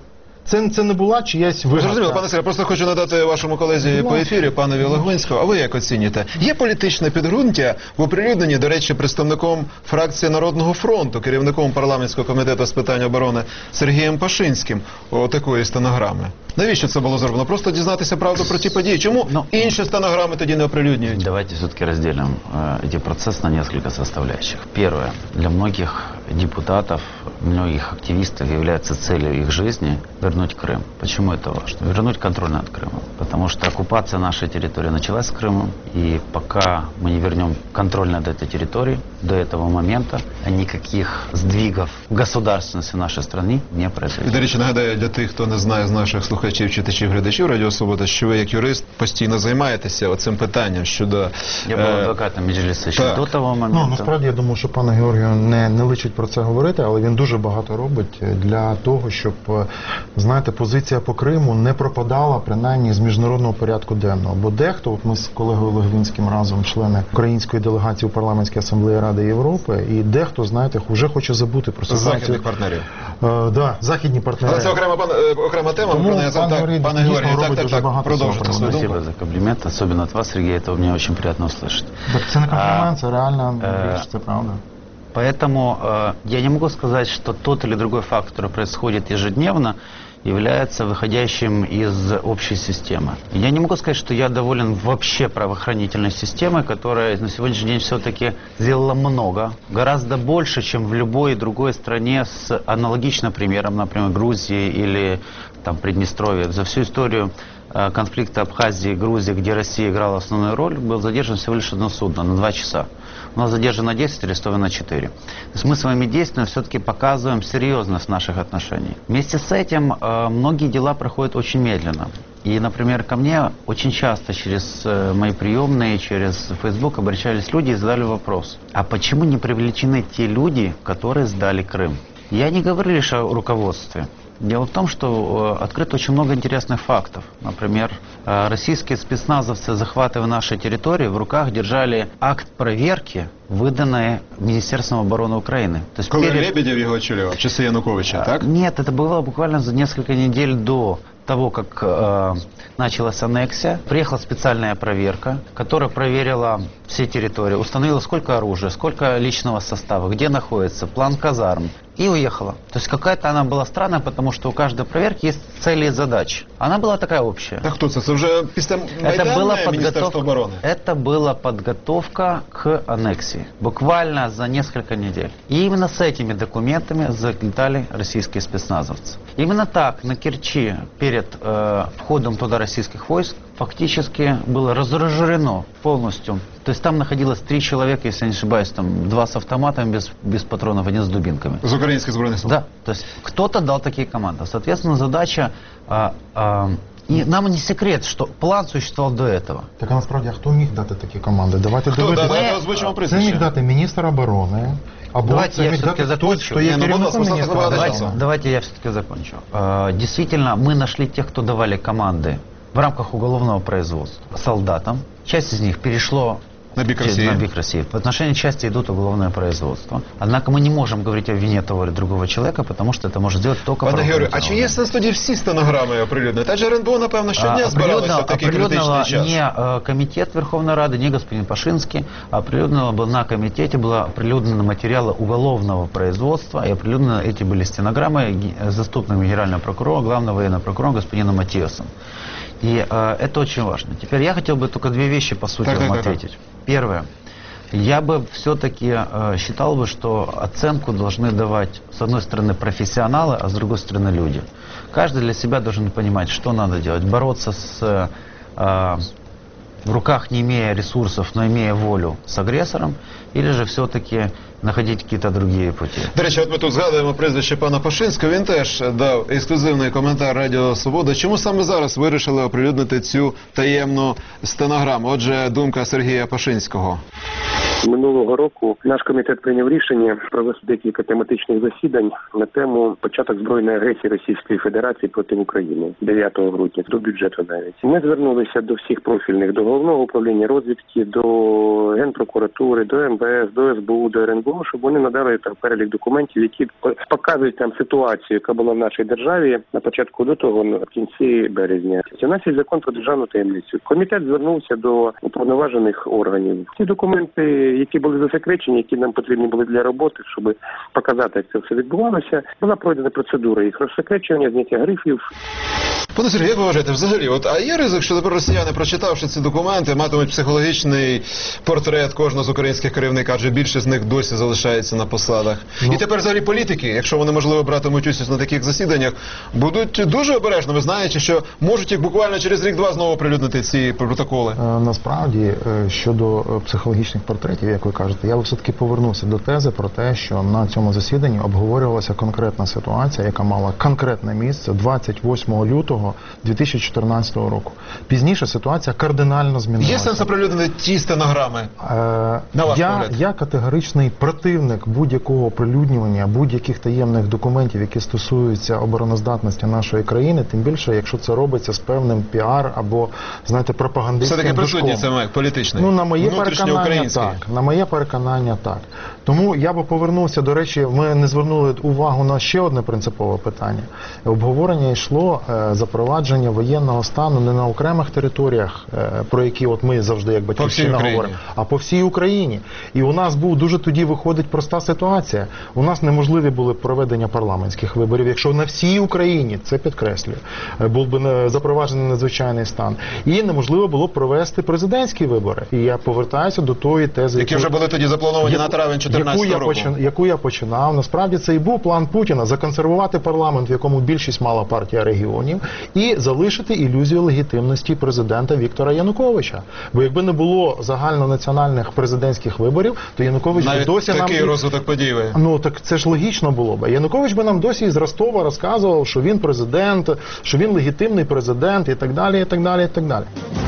[SPEAKER 6] Це, це не була чиясь
[SPEAKER 1] Ви зрозуміли,
[SPEAKER 6] вигадка.
[SPEAKER 1] пане Сергію, просто хочу надати вашому колезі по ефірі, панові Логвинському. А ви як оцінюєте? Є політичне підґрунтя в оприлюдненні, до речі, представником фракції Народного фронту, керівником парламентського комітету з питань оборони Сергієм Пашинським, о, такої стенограми. Навіщо це було зроблено? Просто дізнатися правду про ті події. Чому
[SPEAKER 7] Ну,
[SPEAKER 1] інші стенограми тоді не оприлюднюють?
[SPEAKER 7] Давайте все-таки разделим э, эти процессы на несколько составляющих. Первое. Для многих депутатов, многих активистов является целью их жизни вернуть Крым. Почему это важно? Вернуть контроль над Крымом. Потому что оккупация нашей территории началась с Крыма, и пока мы не вернем контроль над этой территорией, до этого момента никаких сдвигов в государственности нашей страны не
[SPEAKER 1] І,
[SPEAKER 7] произойдет.
[SPEAKER 1] до речі, нагадаю для тих, хто не знає з наших слухачів, читачів, глядачів Радіо Свобода, що ви як юрист постійно займаєтеся оцим питанням щодо...
[SPEAKER 7] Я был
[SPEAKER 1] е,
[SPEAKER 7] адвокатом Меджлиса еще
[SPEAKER 1] так.
[SPEAKER 7] до того
[SPEAKER 6] Ну,
[SPEAKER 7] момента.
[SPEAKER 6] насправді, я думаю, що пане Георгію не, не личить про це говорити, але він дуже багато робить для того, щоб, знаєте, позиція по Криму не пропадала, принаймні, з міжнародного порядку денного. Бо дехто, от ми з колегою Логвинським разом, члени української делегації у парламентській асамблеї Ради Європи, і дехто, знаєте, вже хоче забути про
[SPEAKER 1] з
[SPEAKER 6] ситуацію.
[SPEAKER 1] західних партнерів.
[SPEAKER 6] Е, да, західні партнери.
[SPEAKER 1] Але це окрема, пан- е, окрема тема.
[SPEAKER 6] Тому
[SPEAKER 1] про неї
[SPEAKER 6] пан
[SPEAKER 1] так,
[SPEAKER 6] Георгій
[SPEAKER 1] пане
[SPEAKER 6] дійсно
[SPEAKER 1] Георгію, так,
[SPEAKER 6] робить
[SPEAKER 1] так,
[SPEAKER 6] дуже
[SPEAKER 1] так,
[SPEAKER 6] багато
[SPEAKER 1] продовжуйте
[SPEAKER 6] цього
[SPEAKER 1] свою
[SPEAKER 7] Спасибо
[SPEAKER 1] думку.
[SPEAKER 7] за комплимент, особенно от вас, Сергей, это мне очень приятно услышать.
[SPEAKER 6] Так це не комплімент,
[SPEAKER 7] А,
[SPEAKER 6] це реально
[SPEAKER 7] е,
[SPEAKER 6] річ, це правда.
[SPEAKER 7] Поэтому э, я не могу сказать, что тот или другой факт, который происходит ежедневно, является выходящим из общей системы. Я не могу сказать, что я доволен вообще правоохранительной системой, которая на сегодняшний день все-таки сделала много, гораздо больше, чем в любой другой стране с аналогичным примером, например, Грузии или там, Приднестровья. За всю историю э, конфликта Абхазии и Грузии, где Россия играла основную роль, был задержан всего лишь одно судно на два часа. У нас задержано десять, арестовано четыре. То есть мы своими действиями все-таки показываем серьезность наших отношений. Вместе с этим э, многие дела проходят очень медленно. И, например, ко мне очень часто через э, мои приемные, через Facebook обращались люди и задали вопрос: а почему не привлечены те люди, которые сдали Крым? Я не говорю лишь о руководстве. Дело в том, что э, открыто очень много интересных фактов. Например, э, российские спецназовцы, захватывая наши территории, в руках держали акт проверки, выданный Министерством обороны Украины. То есть
[SPEAKER 1] Коли
[SPEAKER 7] перед-
[SPEAKER 1] Лебедєв його очолював, часи Януковича, так?
[SPEAKER 7] Нет, это было буквально за несколько недель до того, как э, началась аннексия. Приехала специальная проверка, которая проверила все территории, установила, сколько оружия, сколько личного состава, где находится, план казарм, и уехала. То есть какая-то она была странная, потому что у каждой проверки есть цели и задачи. Она была такая общая.
[SPEAKER 1] Та хто це? Це вже після
[SPEAKER 7] Это была,
[SPEAKER 1] Майдану Міністерство оборони?
[SPEAKER 7] это была подготовка к аннексии. Буквально за несколько недель. И именно с этими документами залетали российские спецназовцы. Именно так на Керчи перед э, входом туда российских войск фактически было разоружено полностью. То есть там находилось три человека, если я не ошибаюсь, там два с автоматами без, без патронов, один с дубинками.
[SPEAKER 1] З українських збройних сил?
[SPEAKER 7] Да, то есть кто-то дал такие команды. Соответственно, задача... А, а, и нам не секрет, что план существовал до этого.
[SPEAKER 6] Так а насправді, а хто міг дати такі команди? Давайте
[SPEAKER 1] Хто? Да,
[SPEAKER 6] дивитися.
[SPEAKER 1] давайте озвучимо
[SPEAKER 6] Це
[SPEAKER 1] прізвище.
[SPEAKER 6] міг дати міністр оборони, або
[SPEAKER 7] Давайте
[SPEAKER 6] це
[SPEAKER 7] я
[SPEAKER 6] міг
[SPEAKER 7] все-таки
[SPEAKER 6] дати хтось,
[SPEAKER 7] закончу.
[SPEAKER 6] хто є
[SPEAKER 1] Ні, ну, будь
[SPEAKER 6] керівником
[SPEAKER 1] ласка,
[SPEAKER 6] міністра
[SPEAKER 1] давайте,
[SPEAKER 6] оборони.
[SPEAKER 7] Давайте, давайте я все-таки закончу. А, Действительно, мы нашли тех, кто давали команды в рамках уголовного производства солдатам. Часть из них перешло
[SPEAKER 1] На бік
[SPEAKER 7] через-
[SPEAKER 1] Росії.
[SPEAKER 7] на бік России. В отношении части идут уголовное производство. Однако мы не можем говорить о вине того или другого человека, потому что это может сделать только
[SPEAKER 1] Пане Георгію, а
[SPEAKER 7] правоохранительный
[SPEAKER 1] чи є
[SPEAKER 7] орган.
[SPEAKER 1] сенс тоді всі стенограми оприлюднити? Адже РНБО, напевно, щодня
[SPEAKER 7] А,
[SPEAKER 1] збиралися
[SPEAKER 7] оприлюднил-
[SPEAKER 1] в такий
[SPEAKER 7] оприлюднила
[SPEAKER 1] критичний час.
[SPEAKER 7] не э, комитет Верховной Рады, не господин Пашинский, а оприлюднила бы на комитете было оприлюднено материалы уголовного производства, и оприлюднены эти были стенограммы ге- заступного генерального прокурора, главного военного прокурора господина Матиасом. И э, это очень важно. Теперь я хотел бы только две вещи по сути
[SPEAKER 1] Так,
[SPEAKER 7] вам
[SPEAKER 1] так, так, так.
[SPEAKER 7] ответить. Первое. Я бы все-таки э, считал бы, что оценку должны давать, с одной стороны, профессионалы, а с другой стороны, люди. Каждый для себя должен понимать, что надо делать. Бороться с, э, в руках, не имея ресурсов, но имея волю, с агрессором, или же все-таки находить какие-то другие пути.
[SPEAKER 1] До речі, от ми тут згадуємо прізвище пана Пашинського. Він теж дав ексклюзивний коментар Радіо Свобода. Чому саме зараз вирішили оприлюднити цю таємну стенограму? Отже, думка Сергія Пашинського.
[SPEAKER 8] Минулого року наш комітет прийняв рішення провести декілька тематичних засідань на тему початок збройної агресії Російської Федерації проти України дев'ятого грудня, до бюджету навіть. Ми звернулися до всіх профільних, до Головного управління розвідки, до Генпрокуратури, до ем ве ес, до ес бе у, до ер ен бе РНБО, щоб вони надали там перелік документів, які показують там ситуацію, яка була в нашій державі на початку лютого, в кінці березня. У нас є закон про державну таємницю. Комітет звернувся до уповноважених органів. Ці документи, які були засекречені, які нам потрібні були для роботи, щоб показати, як це все відбувалося, була пройдена процедура їх розсекречення, зняття грифів.
[SPEAKER 1] Пане Сергію, як ви вважаєте, взагалі, от, а є ризик, що тепер росіяни, прочитавши ці документи, матимуть психологічний портрет кожного з українських керівників, адже більшість з них досі залишається на посадах. Ну. І тепер взагалі політики, якщо вони, можливо, братимуть участь на таких засіданнях, будуть дуже обережними, знаючи, що можуть їх буквально через рік-два знову оприлюднити ці протоколи.
[SPEAKER 6] Е, насправді, е, щодо психологічних портретів, як ви кажете, я все-таки повернувся до тези про те, що на цьому засіданні обговорювалася конкретна ситуація, яка мала конкретне місце двадцять восьмого лютого дві тисячі чотирнадцятого року. Пізніше ситуація кардинально змінилася.
[SPEAKER 1] Є сенс оприлюднити ті стенограми?
[SPEAKER 6] Е, На ваш я, погляд? Я категоричний противник будь-якого оприлюднювання, будь-яких таємних документів, які стосуються обороноздатності нашої країни, тим більше, якщо це робиться з певним піар або, знаєте, пропагандистським
[SPEAKER 1] все-таки
[SPEAKER 6] душком.
[SPEAKER 1] присутній це політичний,
[SPEAKER 6] ну, на моє переконання, так. На моє переконання, так. Тому я би повернувся, до речі, ми не звернули увагу на ще одне принципове питання. Обговорення йшло е, запровадження воєнного стану не на окремих територіях, е, про які от ми завжди, як батьківщина, говоримо, а по всій Україні. І у нас був дуже тоді виходить проста ситуація. У нас неможливі були проведення парламентських виборів, якщо на всій Україні, це підкреслюю, був би запроваджений надзвичайний стан. І неможливо було провести президентські вибори. І я повертаюся до тої тези,
[SPEAKER 1] які яку, вже були тоді заплановані яку, на травень чотирнадцятого року.
[SPEAKER 6] Почин, яку я починав. Насправді це і був план Путіна – законсервувати парламент, в якому більшість мала партія регіонів, і залишити ілюзію легітимності президента Віктора Януковича. Бо якби не було загальнонаціональних президентських виборів, то Янукович би досі нам...
[SPEAKER 1] такий розвиток подій.
[SPEAKER 6] Ну, так це ж логічно було б. Янукович би нам досі із Ростова розказував, що він президент, що він легітимний президент і так далі, і так далі, і так далі.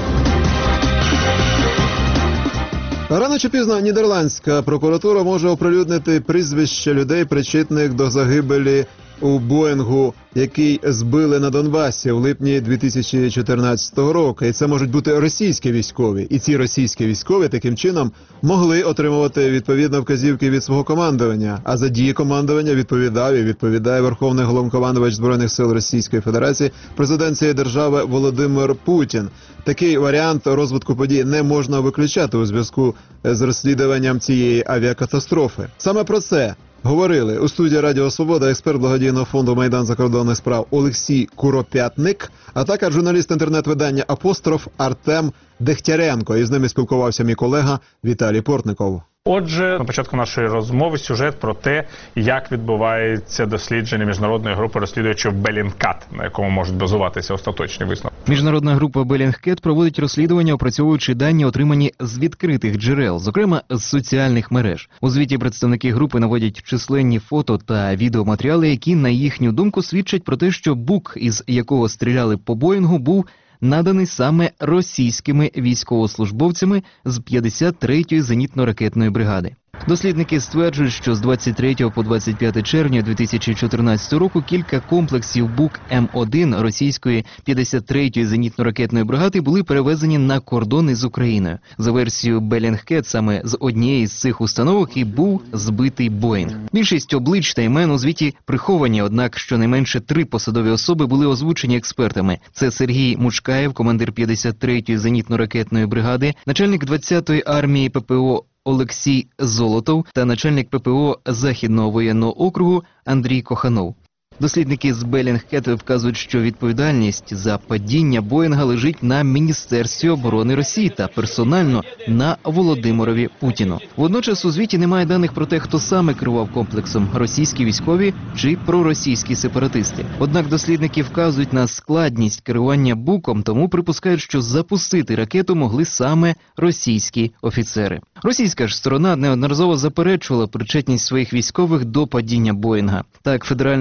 [SPEAKER 1] Рано чи пізно нідерландська прокуратура може оприлюднити прізвища людей, причетних до загибелі у Боїнгу, який збили на Донбасі в липні дві тисячі чотирнадцятого року. І це можуть бути російські військові. І ці російські військові таким чином могли отримувати відповідно вказівки від свого командування. А за дії командування відповідав і відповідає Верховний Головнокомандувач Збройних сил Російської Федерації, президент цієї держави Володимир Путін. Такий варіант розвитку подій не можна виключати у зв'язку з розслідуванням цієї авіакатастрофи. Саме про це говорили у студії Радіо Свобода експерт благодійного фонду «Майдан закордонних справ» Олексій Куропятник, а також журналіст інтернет-видання «Апостроф» Артем Дегтяренко. І з ними спілкувався мій колега Віталій Портников.
[SPEAKER 9] Отже, на початку нашої розмови сюжет про те, як відбувається дослідження міжнародної групи розслідувачів Bellingcat, на якому можуть базуватися остаточні висновки.
[SPEAKER 10] Міжнародна група Bellingcat проводить розслідування, опрацьовуючи дані, отримані з відкритих джерел, зокрема з соціальних мереж. У звіті представники групи наводять численні фото та відеоматеріали, які, на їхню думку, свідчать про те, що бук, із якого стріляли по Боїнгу, був наданий саме російськими військовослужбовцями з п'ятдесят третьої зенітно-ракетної бригади. Дослідники стверджують, що з двадцять третього по двадцять п'яте червня дві тисячі чотирнадцятого року кілька комплексів бук М один російської п'ятдесят третьої зенітно-ракетної бригади були перевезені на кордон із Україною. За версією Bellingcat, саме з однієї з цих установок і був збитий Боїнг. Більшість облич та імен у звіті приховані, однак щонайменше три посадові особи були озвучені експертами. Це Сергій Мучкаєв, командир п'ятдесят третьої зенітно-ракетної бригади, начальник двадцятої армії ППО Олексій Золотов та начальник ППО Західного воєнного округу Андрій Коханов. Дослідники з Bellingcat вказують, що відповідальність за падіння Боїнга лежить на Міністерстві оборони Росії та персонально на Володимирові Путіну. Водночас у звіті немає даних про те, хто саме керував комплексом – російські військові чи проросійські сепаратисти. Однак дослідники вказують на складність керування буком, тому припускають, що запустити ракету могли саме російські офіцери. Російська ж сторона неодноразово заперечувала причетність своїх військових до падіння Боїнга. Так, Федеральне агентство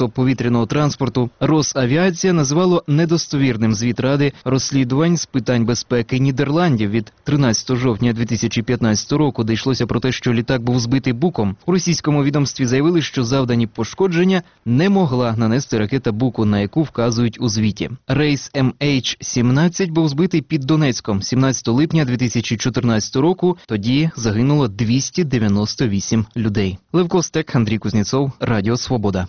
[SPEAKER 10] повітряного транспорту. Росавіація назвало недостовірним звіт Ради розслідувань з питань безпеки Нідерландів від тринадцятого жовтня дві тисячі п'ятнадцятого року, де йшлося про те, що літак був збитий Буком. У російському відомстві заявили, що завдані пошкодження не могла нанести ракета Буку, на яку вказують у звіті. Рейс ем ейч сімнадцять був збитий під Донецьком сімнадцятого липня дві тисячі чотирнадцятого року. Тоді загинуло двісті дев'яносто вісім людей. Левко Стек, Андрій Кузнєцов, Радіо Свобода.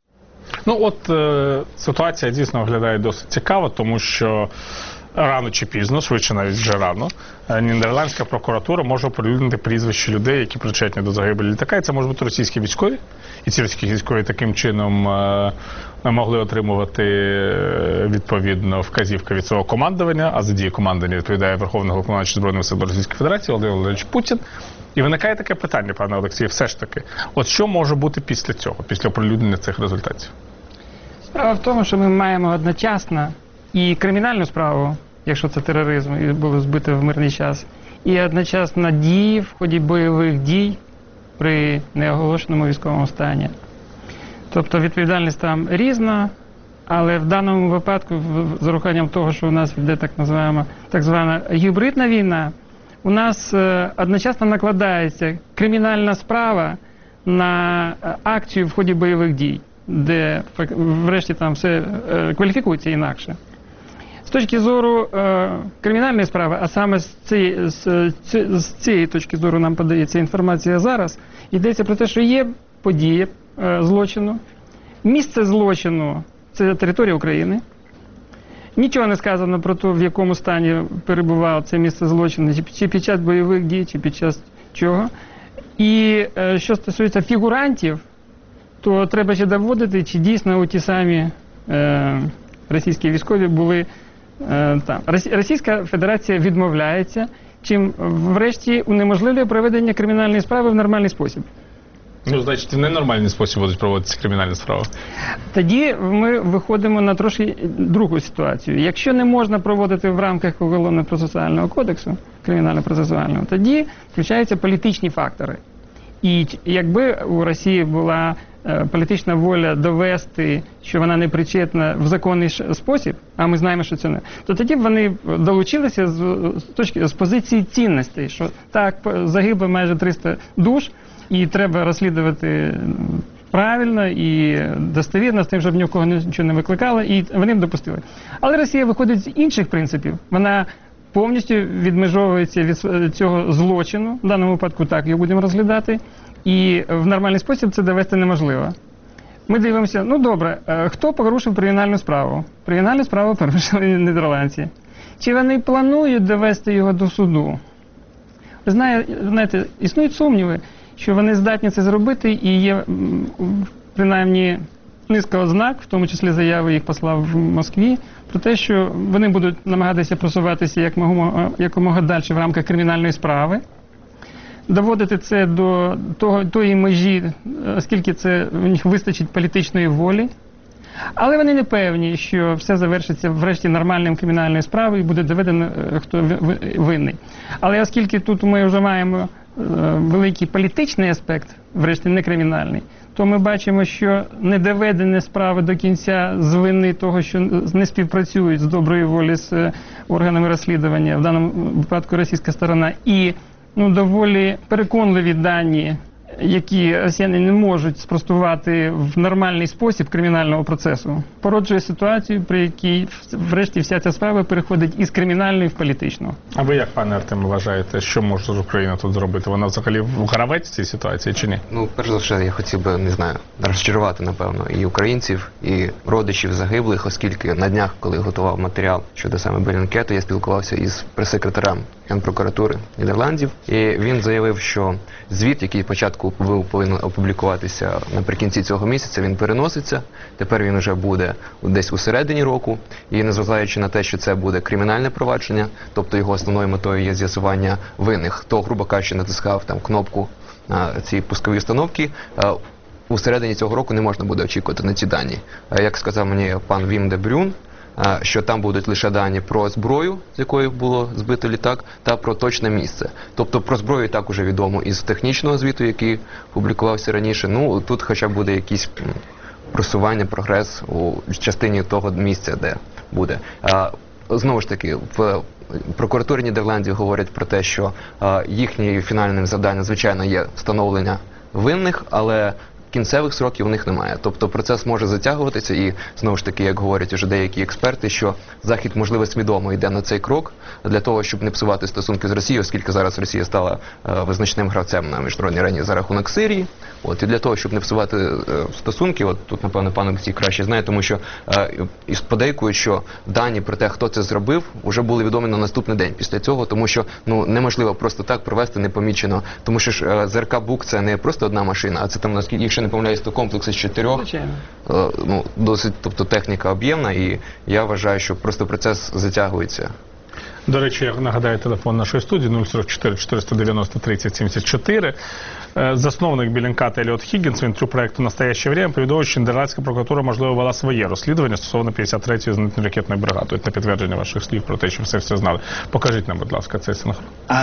[SPEAKER 9] Ну от е, ситуація дійсно виглядає досить цікаво, тому що рано чи пізно, швидше навіть вже рано, нідерландська прокуратура може оприлюднити прізвища людей, які причетні до загибелі літака. І це можуть бути російські військові. І ці російські військові таким чином е, могли отримувати е, відповідно вказівки від свого командування, а за дії командування відповідає Верховний Головнокомандувач Збройних сил Російської Федерації Володимир Володимирович Путін. І виникає таке питання, пане Олексію, все ж таки, от що може бути після цього, після оприлюднення цих результатів?
[SPEAKER 11] Справа в тому, що ми маємо одночасно і кримінальну справу, якщо це тероризм, і було збито в мирний час, і одночасно дії в ході бойових дій при неоголошеному військовому стані. Тобто відповідальність там різна, але в даному випадку, з урахуванням того, що у нас йде так називаємо, так звана гібридна війна, у нас е, одночасно накладається кримінальна справа на акцію в ході бойових дій, де врешті там все е, кваліфікується інакше. З точки зору е, кримінальної справи, а саме з цієї, з, з цієї точки зору нам подається інформація зараз, йдеться про те, що є події е, злочину, місце злочину – це територія України. Нічого не сказано про те, в якому стані перебувало це місце злочину, чи під час бойових дій, чи під час чого. І е, що стосується фігурантів, то треба ще доводити, чи дійсно у ті самі е, російські військові були е, там. Російська Федерація відмовляється, чим врешті унеможливлює проведення кримінальної справи в нормальний спосіб.
[SPEAKER 9] Ну, значить, в ненормальний спосіб будуть проводитися кримінальні справи.
[SPEAKER 11] Тоді ми виходимо на трошки другу ситуацію. Якщо не можна проводити в рамках Уголовно-процесуального кодексу, кримінально-процесуального, тоді включаються політичні фактори. І якби у Росії була е, політична воля довести, що вона не причетна в законний спосіб, а ми знаємо, що це не, то тоді б вони долучилися з, з точки з позиції цінностей, що так, загибло майже триста душ, і треба розслідувати правильно і достовірно, з тим, щоб ні в кого нічого не викликало, і вони б допустили. Але Росія виходить з інших принципів. Вона повністю відмежовується від цього злочину, в даному випадку так його будемо розглядати, і в нормальний спосіб це довести неможливо. Ми дивимося, ну добре, хто порушив кримінальну справу? Кримінальну справу порушили нідерландці. Чи вони планують довести його до суду? Ви знаєте, існують сумніви, що вони здатні це зробити, і є принаймні низка ознак, в тому числі заяви їх посла в Москві, про те, що вони будуть намагатися просуватися якомога, якомога далі в рамках кримінальної справи, доводити це до того, тої межі, оскільки це в них вистачить політичної волі. Але вони не певні, що все завершиться врешті нормальним кримінальною справою і буде доведено, хто винний. Але оскільки тут ми вже маємо великий політичний аспект, врешті не кримінальний, то ми бачимо, що недоведення справи до кінця з вини того, що не співпрацюють з доброї волі з органами розслідування, в даному випадку російська сторона, і ну, доволі переконливі дані, які росіяни не можуть спростувати в нормальний спосіб кримінального процесу, породжує ситуацію, при якій врешті вся ця справа переходить із кримінальної в політичну.
[SPEAKER 9] А ви як, пане Артем, вважаєте, що може Україна тут зробити? Вона взагалі в гравець в цій ситуації чи ні?
[SPEAKER 12] Ну, перш за все, я хотів би, не знаю, розчарувати, напевно, і українців, і родичів загиблих, оскільки на днях, коли готував матеріал щодо саме Беллінкету, я спілкувався із прес-секретарем Генпрокуратури Нідерландів, і він заявив, що звіт, який спочатку повинен опублікуватися наприкінці цього місяця, він переноситься. Тепер він вже буде десь у середині року. І незважаючи на те, що це буде кримінальне провадження, тобто його основною метою є з'ясування винних, хто, грубо кажучи, натискав там кнопку на цій пусковій установці, у середині цього року не можна буде очікувати на ці дані. Як сказав мені пан Вім де Брюн, що там будуть лише дані про зброю, з якою було збито літак, та про точне місце. Тобто про зброю і так уже відомо із технічного звіту, який публікувався раніше. Ну, тут хоча б буде якийсь просування, прогрес у частині того місця, де буде. Знову ж таки, в прокуратурі Нідерландів говорять про те, що їхнім фінальним завданням, звичайно, є встановлення винних, але кінцевих сроків у них немає. Тобто процес може затягуватися і, знову ж таки, як говорять уже деякі експерти, що Захід, можливо, свідомо йде на цей крок для того, щоб не псувати стосунки з Росією, оскільки зараз Росія стала е, визначним гравцем на міжнародній арені за рахунок Сирії. От, і для того, щоб не псувати е, стосунки, от тут, напевно, пан Олексій краще знає, тому що е, і подейкують, що дані про те, хто це зробив, вже були відомі на наступний день після цього, тому що ну, неможливо просто так провести непомічено. Тому що ж е, ЗРК БУК – це не просто одна машина, а це там, наскільки, якщо не помиляюсь, то комплекс із чотирьох, е, ну, досить, тобто техніка об'ємна, і я вважаю, що просто процес затягується.
[SPEAKER 9] До речі, я нагадаю телефон нашої студії нуль сорок чотири чотириста дев'яносто тридцять сімдесят чотири. Засновник Bellingcat Еліот Хіггінс, він трю проєкту «Настояще время», повідомив, що Нідерландська прокуратура, можливо, вела своє розслідування стосовно п'ятдесят третьої зенітно-ракетної бригади. Це підтвердження ваших слів про те, що все все знали. Покажіть нам, будь ласка, цей синхрон.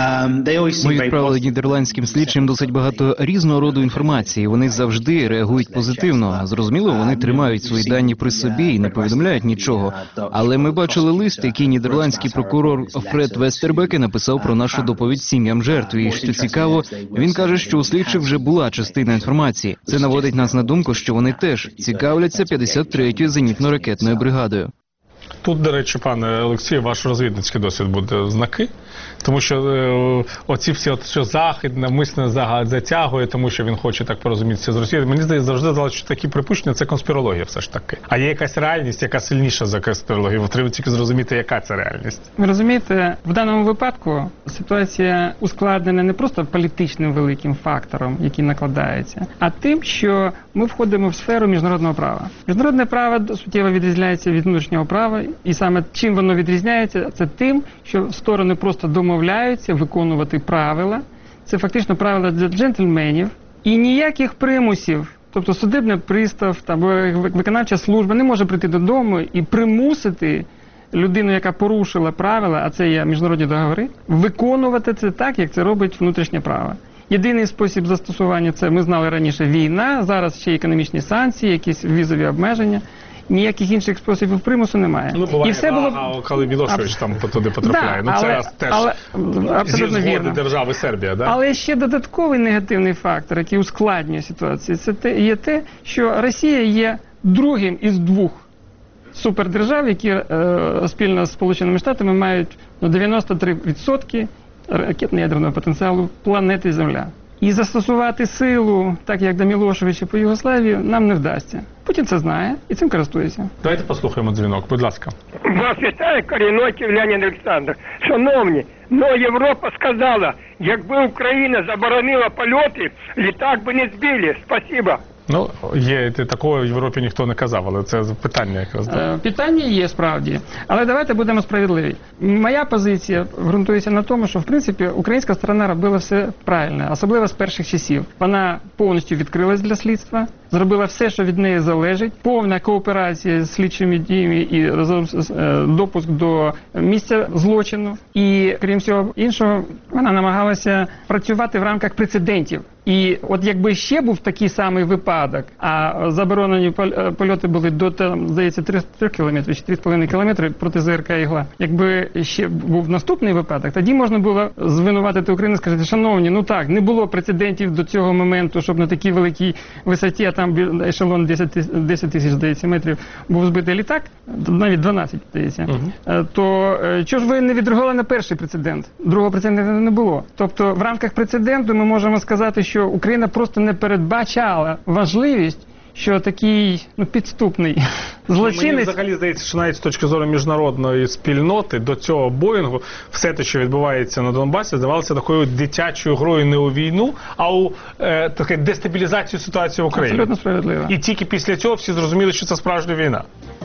[SPEAKER 10] Ми відправили нідерландським слідчим досить багато різного роду інформації. Вони завжди реагують позитивно. Зрозуміло, вони тримають свої дані при собі і не повідомляють нічого. Але ми бачили лист, який нідерландський прокурор Фред Вестербеке написав про нашу доповідь сім'ям жертв. І, що цікаво, він каже, що у слідчих вже була частина інформації. Це наводить нас на думку, що вони теж цікавляться п'ятдесят третьою зенітно-ракетною бригадою.
[SPEAKER 9] Тут, до речі, пане Олексію, ваш розвідницький досвід буде знаки, тому що е, оці всі, от, що Захід навмисно затягує, тому що він хоче так порозумітися з Росією. Мені здається, завжди здалося, що такі припущення – це конспірологія все ж таки. А є якась реальність, яка сильніша за конспірологію. Треба тільки зрозуміти, яка це реальність.
[SPEAKER 11] Ви розумієте, в даному випадку ситуація ускладнена не просто політичним великим фактором, який накладається, а тим, що ми входимо в сферу міжнародного права. Міжнародне право суттєво відрізняється від внутрішнього права, і саме чим воно відрізняється, це тим, що сторони просто домовляються виконувати правила. Це фактично правила для джентльменів. І ніяких примусів, тобто судебний пристав або виконавча служба не може прийти додому і примусити людину, яка порушила правила, а це є міжнародні договори, виконувати це так, як це робить внутрішнє право. Єдиний спосіб застосування – це, ми знали раніше, війна, зараз ще економічні санкції, якісь візові обмеження. Ніяких інших способів примусу немає.
[SPEAKER 9] Ну, буває,
[SPEAKER 11] і все було...
[SPEAKER 9] а, коли Мілошевич там туди потрапляє.
[SPEAKER 11] Да,
[SPEAKER 9] ну, це
[SPEAKER 11] але,
[SPEAKER 9] теж
[SPEAKER 11] але,
[SPEAKER 9] зі
[SPEAKER 11] абсолютно
[SPEAKER 9] згоди
[SPEAKER 11] вірно.
[SPEAKER 9] держави Сербія, да?
[SPEAKER 11] Але ще додатковий негативний фактор, який ускладнює ситуацію, це те, є те, що Росія є другим із двох супердержав, які е, спільно з Сполученими Штатами мають ну, дев'яносто три відсотки ракетно-ядерного потенціалу планети Земля. І застосувати силу, так як до Мілошевича по Югославії, нам не вдасться. Путін це знає і цим користується.
[SPEAKER 9] Давайте послухаємо дзвінок, будь ласка.
[SPEAKER 13] Вас вітає Коріноків Леонід Олександр. Шановні, но Європа сказала, якби Україна заборонила польоти, літак би не збили. Спасибо.
[SPEAKER 9] Ну, є, такого в Європі ніхто не казав, але це питання якраз.
[SPEAKER 11] Е, питання є справді, але давайте будемо справедливі. Моя позиція ґрунтується на тому, що в принципі українська сторона робила все правильно, особливо з перших часів. Вона повністю відкрилась для слідства, зробила все, що від неї залежить, повна кооперація з слідчими діями і разом з е, допуск до місця злочину. І крім всього іншого, вона намагалася працювати в рамках прецедентів. І от якби ще був такий самий випадок, а заборонені польоти були до, там, здається, три кілометри чи три з половиною кілометри проти ЗРК «Ігла». Якби ще був наступний випадок, тоді можна було звинуватити Україну і сказати, шановні, ну так, не було прецедентів до цього моменту, щоб на такій великій висоті, а там ешелон десять тисяч, здається, метрів, був збитий літак, навіть дванадцять, здається, угу. То чого ж ви не відреагували на перший прецедент? Другого прецеденту не було. Тобто в рамках прецеденту ми можемо сказати, що що Україна просто не передбачала важливість, що такий ну, підступний злочинець...
[SPEAKER 9] Мені взагалі здається, що навіть з точки зору міжнародної спільноти до цього Боїнгу все те, що відбувається на Донбасі, здавалося такою дитячою грою не у війну, а у е, таке дестабілізацію ситуації в Україні.
[SPEAKER 11] Абсолютно справедливо.
[SPEAKER 9] І тільки після цього всі зрозуміли, що це справжня війна.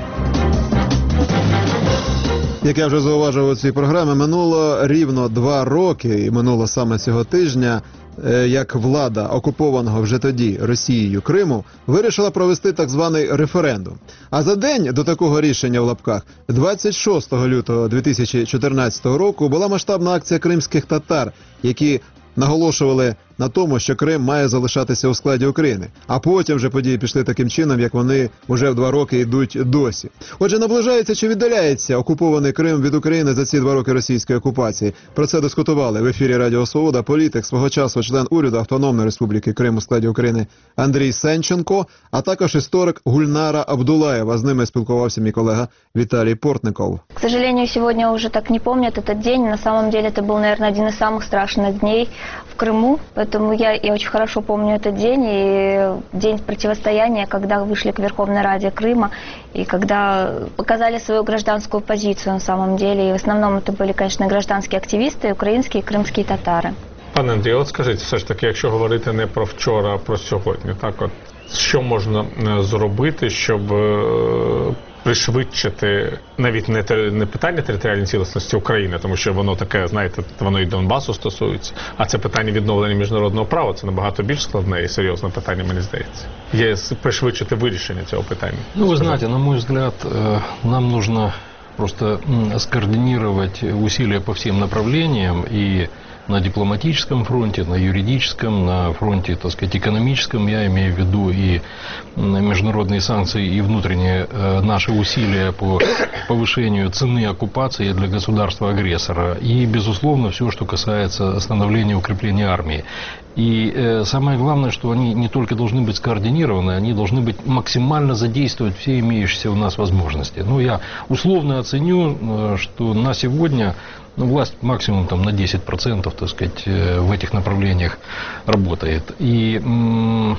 [SPEAKER 1] Як я вже зауважив у цій програмі, минуло рівно два роки, і минуло саме цього тижня, як влада окупованого вже тоді Росією Криму вирішила провести так званий референдум. А за день до такого рішення в лапках, двадцять шостого лютого дві тисячі чотирнадцятого року, була масштабна акція кримських татар, які наголошували на тому, що Крим має залишатися у складі України. А потім вже події пішли таким чином, як вони вже в два роки йдуть досі. Отже, наближається чи віддаляється окупований Крим від України за ці два роки російської окупації? Про це дискутували в ефірі Радіо Свобода політик, свого часу член уряду Автономної Республіки Крим у складі України Андрій Сенченко, а також історик Гульнара Абдулаєва. З ними спілкувався мій колега Віталій Портников.
[SPEAKER 14] К сожалению, сегодня уже так не помнят этот день. На самом деле это был, наверное, один из самых страшных дней в Крыму. Поэтому я, я очень хорошо помню этот день и день противостояния, когда вышли к Верховной Раде Крыма и когда показали свою гражданскую позицию на самом деле. И в основном это были, конечно, гражданские активисты, украинские и крымские татары.
[SPEAKER 9] Пане Андрій, от скажіть, все ж таки, якщо говорити не про вчора, а про сьогодні, так от, що можна зробити, щоб е, пришвидшити навіть не, те, не питання територіальної цілісності України, тому що воно таке, знаєте, воно і Донбасу стосується, а це питання відновлення міжнародного права, це набагато більш складне і серйозне питання, мені здається. Є пришвидшити вирішення цього питання.
[SPEAKER 15] Ну, вы знаете, на мой взгляд, нам нужно просто скоординировать усилия по всем направлениям, и на дипломатическом фронте, на юридическом, на фронте, так сказать, экономическом, я имею в виду и международные санкции, и внутренние э, наши усилия по повышению цены оккупации для государства-агрессора, и, безусловно, все, что касается становления и укрепления армии. И э, самое главное, что они не только должны быть скоординированы, они должны быть максимально задействовать все имеющиеся у нас возможности. Ну, я условно оценю, э, что на сегодня ну, власть максимум там, на десять процентов, так сказать, э, в этих направлениях работает. И м-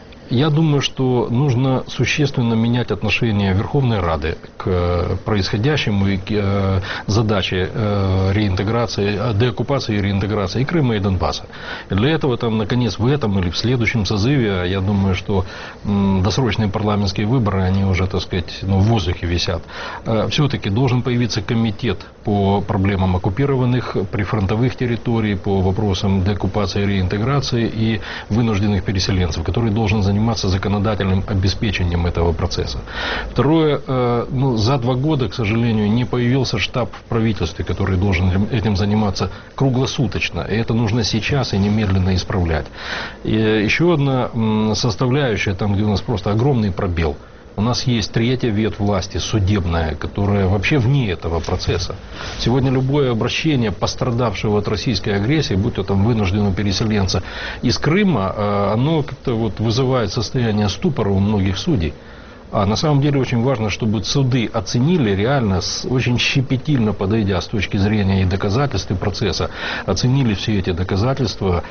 [SPEAKER 15] я думаю, что нужно существенно менять отношение Верховной Рады к происходящему и к э, задаче э, реинтеграции, деоккупации и реинтеграции и Крыма, и Донбасса. И для этого, там, наконец, в этом или в следующем созыве, я думаю, что м, досрочные парламентские выборы, они уже, так сказать, ну, в воздухе висят. Э, все-таки должен появиться комитет по проблемам оккупированных прифронтовых территорий, по вопросам деоккупации и реинтеграции и вынужденных переселенцев, который должен заниматься законодательным обеспечением этого процесса. Второе, э, ну, за два года, к сожалению, не появился штаб в правительстве, который должен этим заниматься круглосуточно. И это нужно сейчас и немедленно исправлять. И еще одна м, составляющая, там, где у нас просто огромный пробел. У нас есть третья ветвь власти, судебная, которая вообще вне этого процесса. Сегодня любое обращение пострадавшего от российской агрессии, будь то там вынужденного переселенца из Крыма, оно как-то вот вызывает состояние ступора у многих судей. А на самом деле очень важно, чтобы суды оценили реально, с, очень щепетильно подойдя с точки зрения и доказательств и процесса, оценили все эти доказательства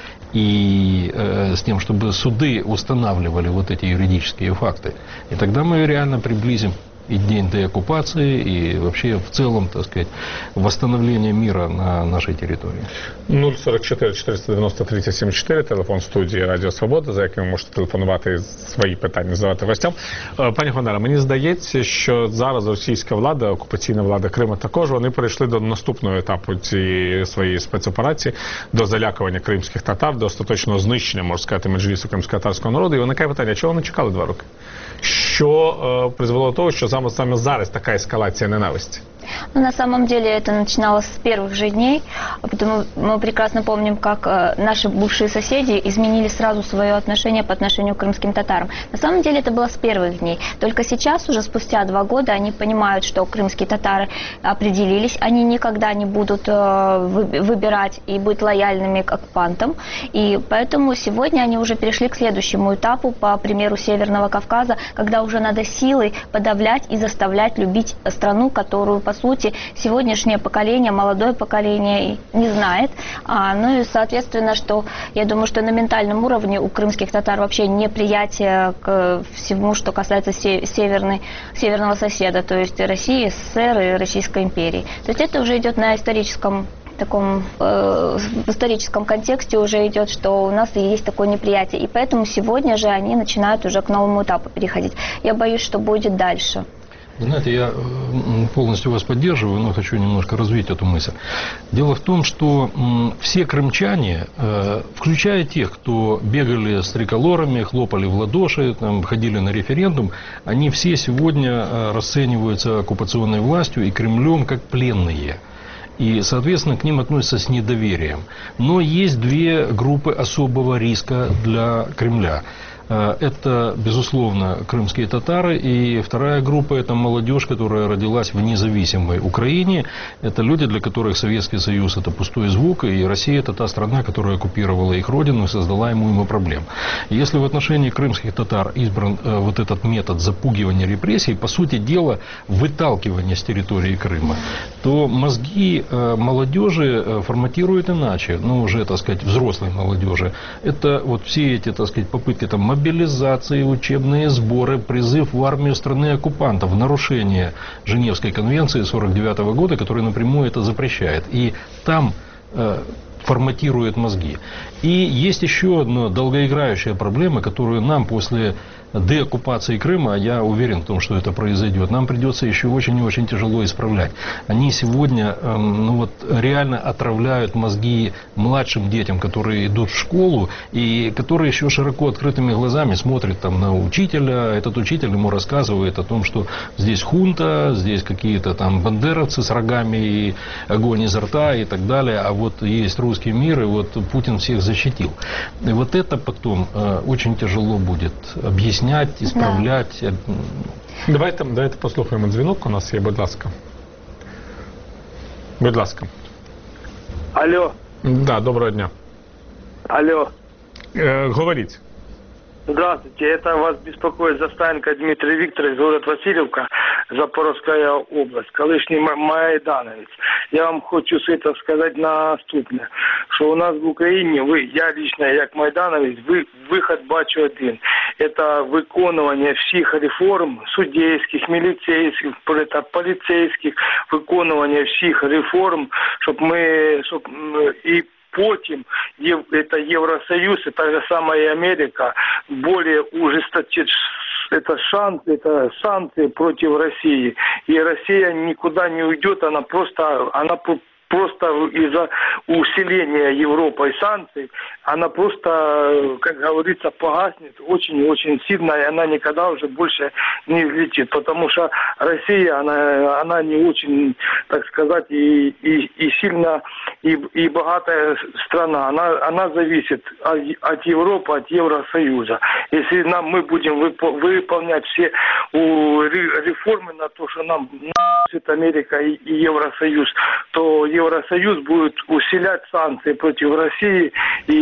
[SPEAKER 15] и э, с тем, чтобы суды устанавливали вот эти юридические факты. И тогда мы реально приблизим и день деоккупации, и вообще в целом, так сказать, восстановление мира на нашей территории.
[SPEAKER 9] нуль сорок чотири чотириста дев'яносто тридцять сім чотири, телефон студії Радіо Свобода, за яким ви можете телефонувати, свої питання задавати гостям. Пані Гульнара, мені здається, що зараз російська влада, окупаційна влада Криму також, вони перейшли до наступного етапу цієї своєї спецоперації, до залякування кримських татар, до остаточного знищення, можна сказати, меджлісу кримськотатарського народу. І виникає питання, чого вони чекали два роки? Що е, призвело до того, що саме, саме зараз така ескалація ненависті?
[SPEAKER 14] Ну, на самом деле это начиналось с первых же дней, потому мы прекрасно помним, как э, наши бывшие соседи изменили сразу свое отношение по отношению к крымским татарам. На самом деле это было с первых дней. Только сейчас, уже спустя два года, они понимают, что крымские татары определились, они никогда не будут э, выбирать и быть лояльными к оккупантам, и поэтому сегодня они уже перешли к следующему этапу, по примеру Северного Кавказа, когда уже надо силой подавлять и заставлять любить страну, которую, по сути, сегодняшнее поколение, молодое поколение не знает. А, ну и, соответственно, что я думаю, что на ментальном уровне у крымских татар вообще неприятие к всему, что касается северной, северного соседа, то есть России, СССР и Российской империи. То есть это уже идет на историческом таком э, в историческом контексте уже идет, что у нас есть такое неприятие. И поэтому сегодня же они начинают уже к новому этапу переходить. Я боюсь, что будет дальше.
[SPEAKER 15] Знаете, я полностью вас поддерживаю, но хочу немножко развить эту мысль. Дело в том, что все крымчане, включая тех, кто бегали с триколорами, хлопали в ладоши, там, ходили на референдум, они все сегодня расцениваются оккупационной властью и Кремлем как пленные. И, соответственно, к ним относятся с недоверием. Но есть две группы особого риска для Кремля. Это, безусловно, крымские татары, и вторая группа – это молодежь, которая родилась в независимой Украине. Это люди, для которых Советский Союз – это пустой звук, и Россия – это та страна, которая оккупировала их родину и создала ему ему проблем. Если в отношении крымских татар избран э, вот этот метод запугивания репрессий, по сути дела, выталкивания с территории Крыма, то мозги э, молодежи э, форматируют иначе, ну, уже, так сказать, взрослой молодежи. Это вот все эти, так сказать, попытки там мобилизации, учебные сборы, призыв в армию страны оккупантов, нарушение Женевской конвенции сорок девятого года, который напрямую это запрещает. И там э, форматирует мозги. И есть еще одна долгоиграющая проблема, которую нам после деоккупации Крыма, я уверен в том, что это произойдет, нам придется еще очень и очень тяжело исправлять. Они сегодня э, ну вот, реально отравляют мозги младшим детям, которые идут в школу и которые еще широко открытыми глазами смотрят там, на учителя. Этот учитель ему рассказывает о том, что здесь хунта, здесь какие-то там бандеровцы с рогами и огонь изо рта и так далее, а вот есть русский мир, и вот Путин всех защитил. И вот это потом э, очень тяжело будет объяснить, исправлять.
[SPEAKER 9] Да. Давайте, давайте послухаємо дзвінок, у нас є, будь ласка. Будь ласка.
[SPEAKER 16] Алло.
[SPEAKER 9] Да, доброго дня.
[SPEAKER 16] Алло.
[SPEAKER 9] Э, говорите.
[SPEAKER 16] Здравствуйте, это вас беспокоит Застаенко Дмитрий Викторович, город Васильевка, Запорожская область, колишній майдановець. Я вам хочу з цього сказати наступне, що у нас в Україні, ви, я лично як майдановець, ви, вихід бачу один. Це виконування всіх реформ, судейських, міліцейських, поліцейських, виконування всіх реформ, щоб ми, щоб і потім это Евросоюз, и та же самая Америка более ужесточит это шансы, это санкции против России. И Россия никуда не уйдет, она просто, она просто из-за усиления Европы и санкций, она просто, как говорится, погаснет очень-очень сильно, и она никогда уже больше не взлетит. Потому что Россия, она, она не очень, так сказать, и, и, и сильно, и, и богатая страна. Она, она зависит от, от Европы, от Евросоюза. Если нам, мы будем выполнять все реформы на то, что нам Америка и, и Евросоюз, то Евросоюз будет усилять санкции против России,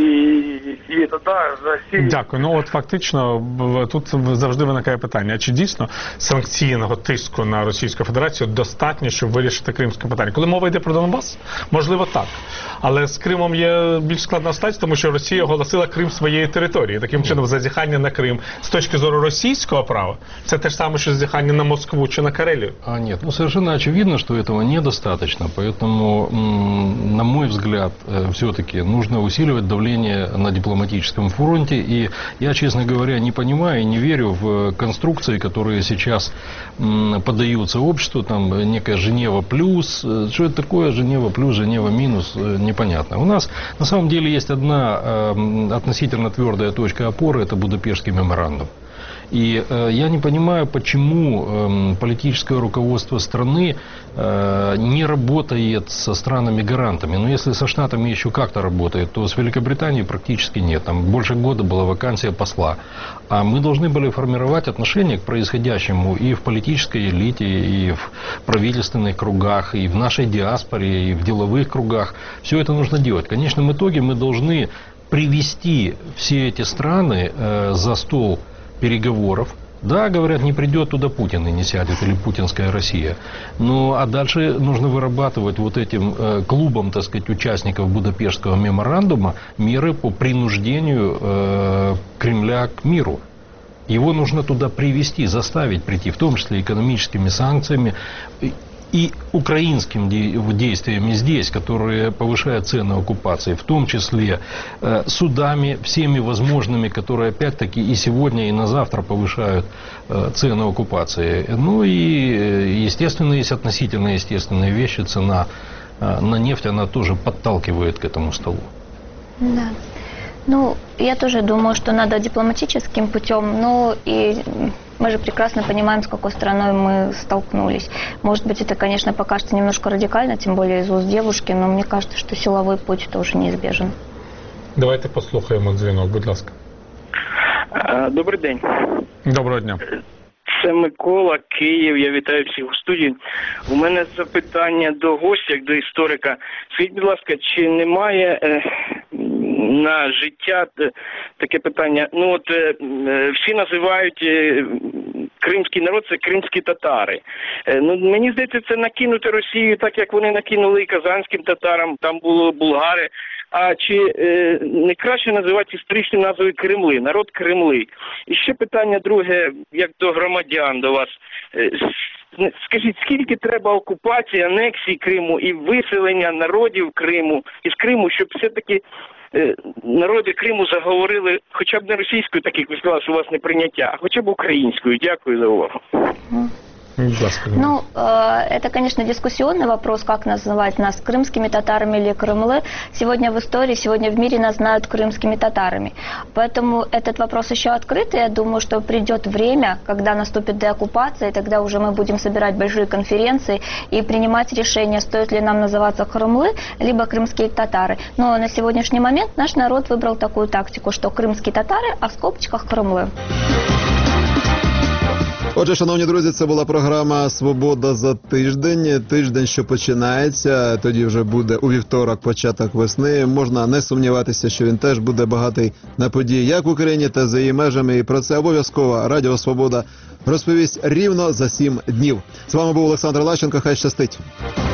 [SPEAKER 16] і, і тоді Росія...
[SPEAKER 9] Дякую. Ну от фактично тут завжди виникає питання, чи дійсно санкційного тиску на Російську Федерацію достатньо, щоб вирішити кримське питання? Коли мова йде про Донбас, можливо так. Але з Кримом є більш складна ситуація, тому що Росія оголосила Крим своєю територією. Таким чином, зазіхання на Крим з точки зору російського права, це те ж саме, що зазіхання на Москву чи на Карелію.
[SPEAKER 15] А нет, ну совершенно очевидно, что этого недостаточно, поэтому, на мой взгляд, все-таки нужно усиливать давление на дипломатическом фронте, и я, честно говоря, не понимаю и не верю в конструкции, которые сейчас поддаются обществу, там некая Женева плюс, что это такое Женева плюс, Женева минус, непонятно. У нас на самом деле есть одна относительно твердая точка опоры, это Будапештский меморандум. И э, я не понимаю, почему э, политическое руководство страны э, не работает со странами-гарантами. Но если со Штатами еще как-то работает, то с Великобританией практически нет. Там больше года была вакансия посла. А мы должны были формировать отношение к происходящему и в политической элите, и в правительственных кругах, и в нашей диаспоре, и в деловых кругах. Все это нужно делать. В конечном итоге мы должны привести все эти страны э, за стол переговоров. Да, говорят, не придет туда Путин и не сядет, или путинская Россия. Ну, а дальше нужно вырабатывать вот этим э, клубом, так сказать, участников Будапештского меморандума меры по принуждению э, Кремля к миру. Его нужно туда привести, заставить прийти, в том числе экономическими санкциями и украинскими действиями здесь, которые повышают цены оккупации, в том числе э, судами, всеми возможными, которые опять-таки и сегодня, и на завтра повышают э, цены оккупации. Ну и, естественно, есть относительно естественные вещи, цена э, на нефть, она тоже подталкивает к этому столу.
[SPEAKER 14] Да. Ну, я тоже думаю, что надо дипломатическим путем, но и Мы же прекрасно понимаем, с какой страной мы столкнулись. Может быть, это, конечно, покажется немножко радикально, тем более из уст девушки, но мне кажется, что силовой путь тоже неизбежен.
[SPEAKER 9] Давайте послухаємо дзвінок, будь ласка.
[SPEAKER 17] Добрий день.
[SPEAKER 9] Доброго дня.
[SPEAKER 17] Це Микола, Київ. Я вітаю всіх у студії. У мене запитання до гостя, як до історика. Скажіть, будь ласка, чи немає е, на життя е, таке питання? Ну от е, всі називають е, кримський народ, це кримські татари. Е, ну мені здається, це накинути Росію, так як вони накинули і казанським татарам, там було булгари. А чи е, не краще називати історичною назвою Кремли, народ Кремли? І ще питання друге, як до громадян, до вас. Е, скажіть, скільки треба окупації, анексії Криму і виселення народів Криму, із Криму, щоб все-таки е, народи Криму заговорили хоча б не російською, так як ви сказали, що у вас не прийняття, а хоча б українською? Дякую за увагу.
[SPEAKER 14] Ну, э, это, конечно, дискуссионный вопрос, как называть нас, крымскими татарами или Крымлы. Сегодня в истории, сегодня в мире нас знают крымскими татарами. Поэтому этот вопрос еще открыт, и я думаю, что придет время, когда наступит деоккупация, и тогда уже мы будем собирать большие конференции и принимать решение, стоит ли нам называться Крымлы, либо крымские татары. Но на сегодняшний момент наш народ выбрал такую тактику, что крымские татары, а в скобочках Крымлы.
[SPEAKER 1] Отже, шановні друзі, це була програма «Свобода за тиждень». Тиждень, що починається, тоді вже буде у вівторок початок весни. Можна не сумніватися, що він теж буде багатий на події як в Україні та за її межами. І про це обов'язково Радіо Свобода розповість рівно за сім днів. З вами був Олександр Лащенко. Хай щастить.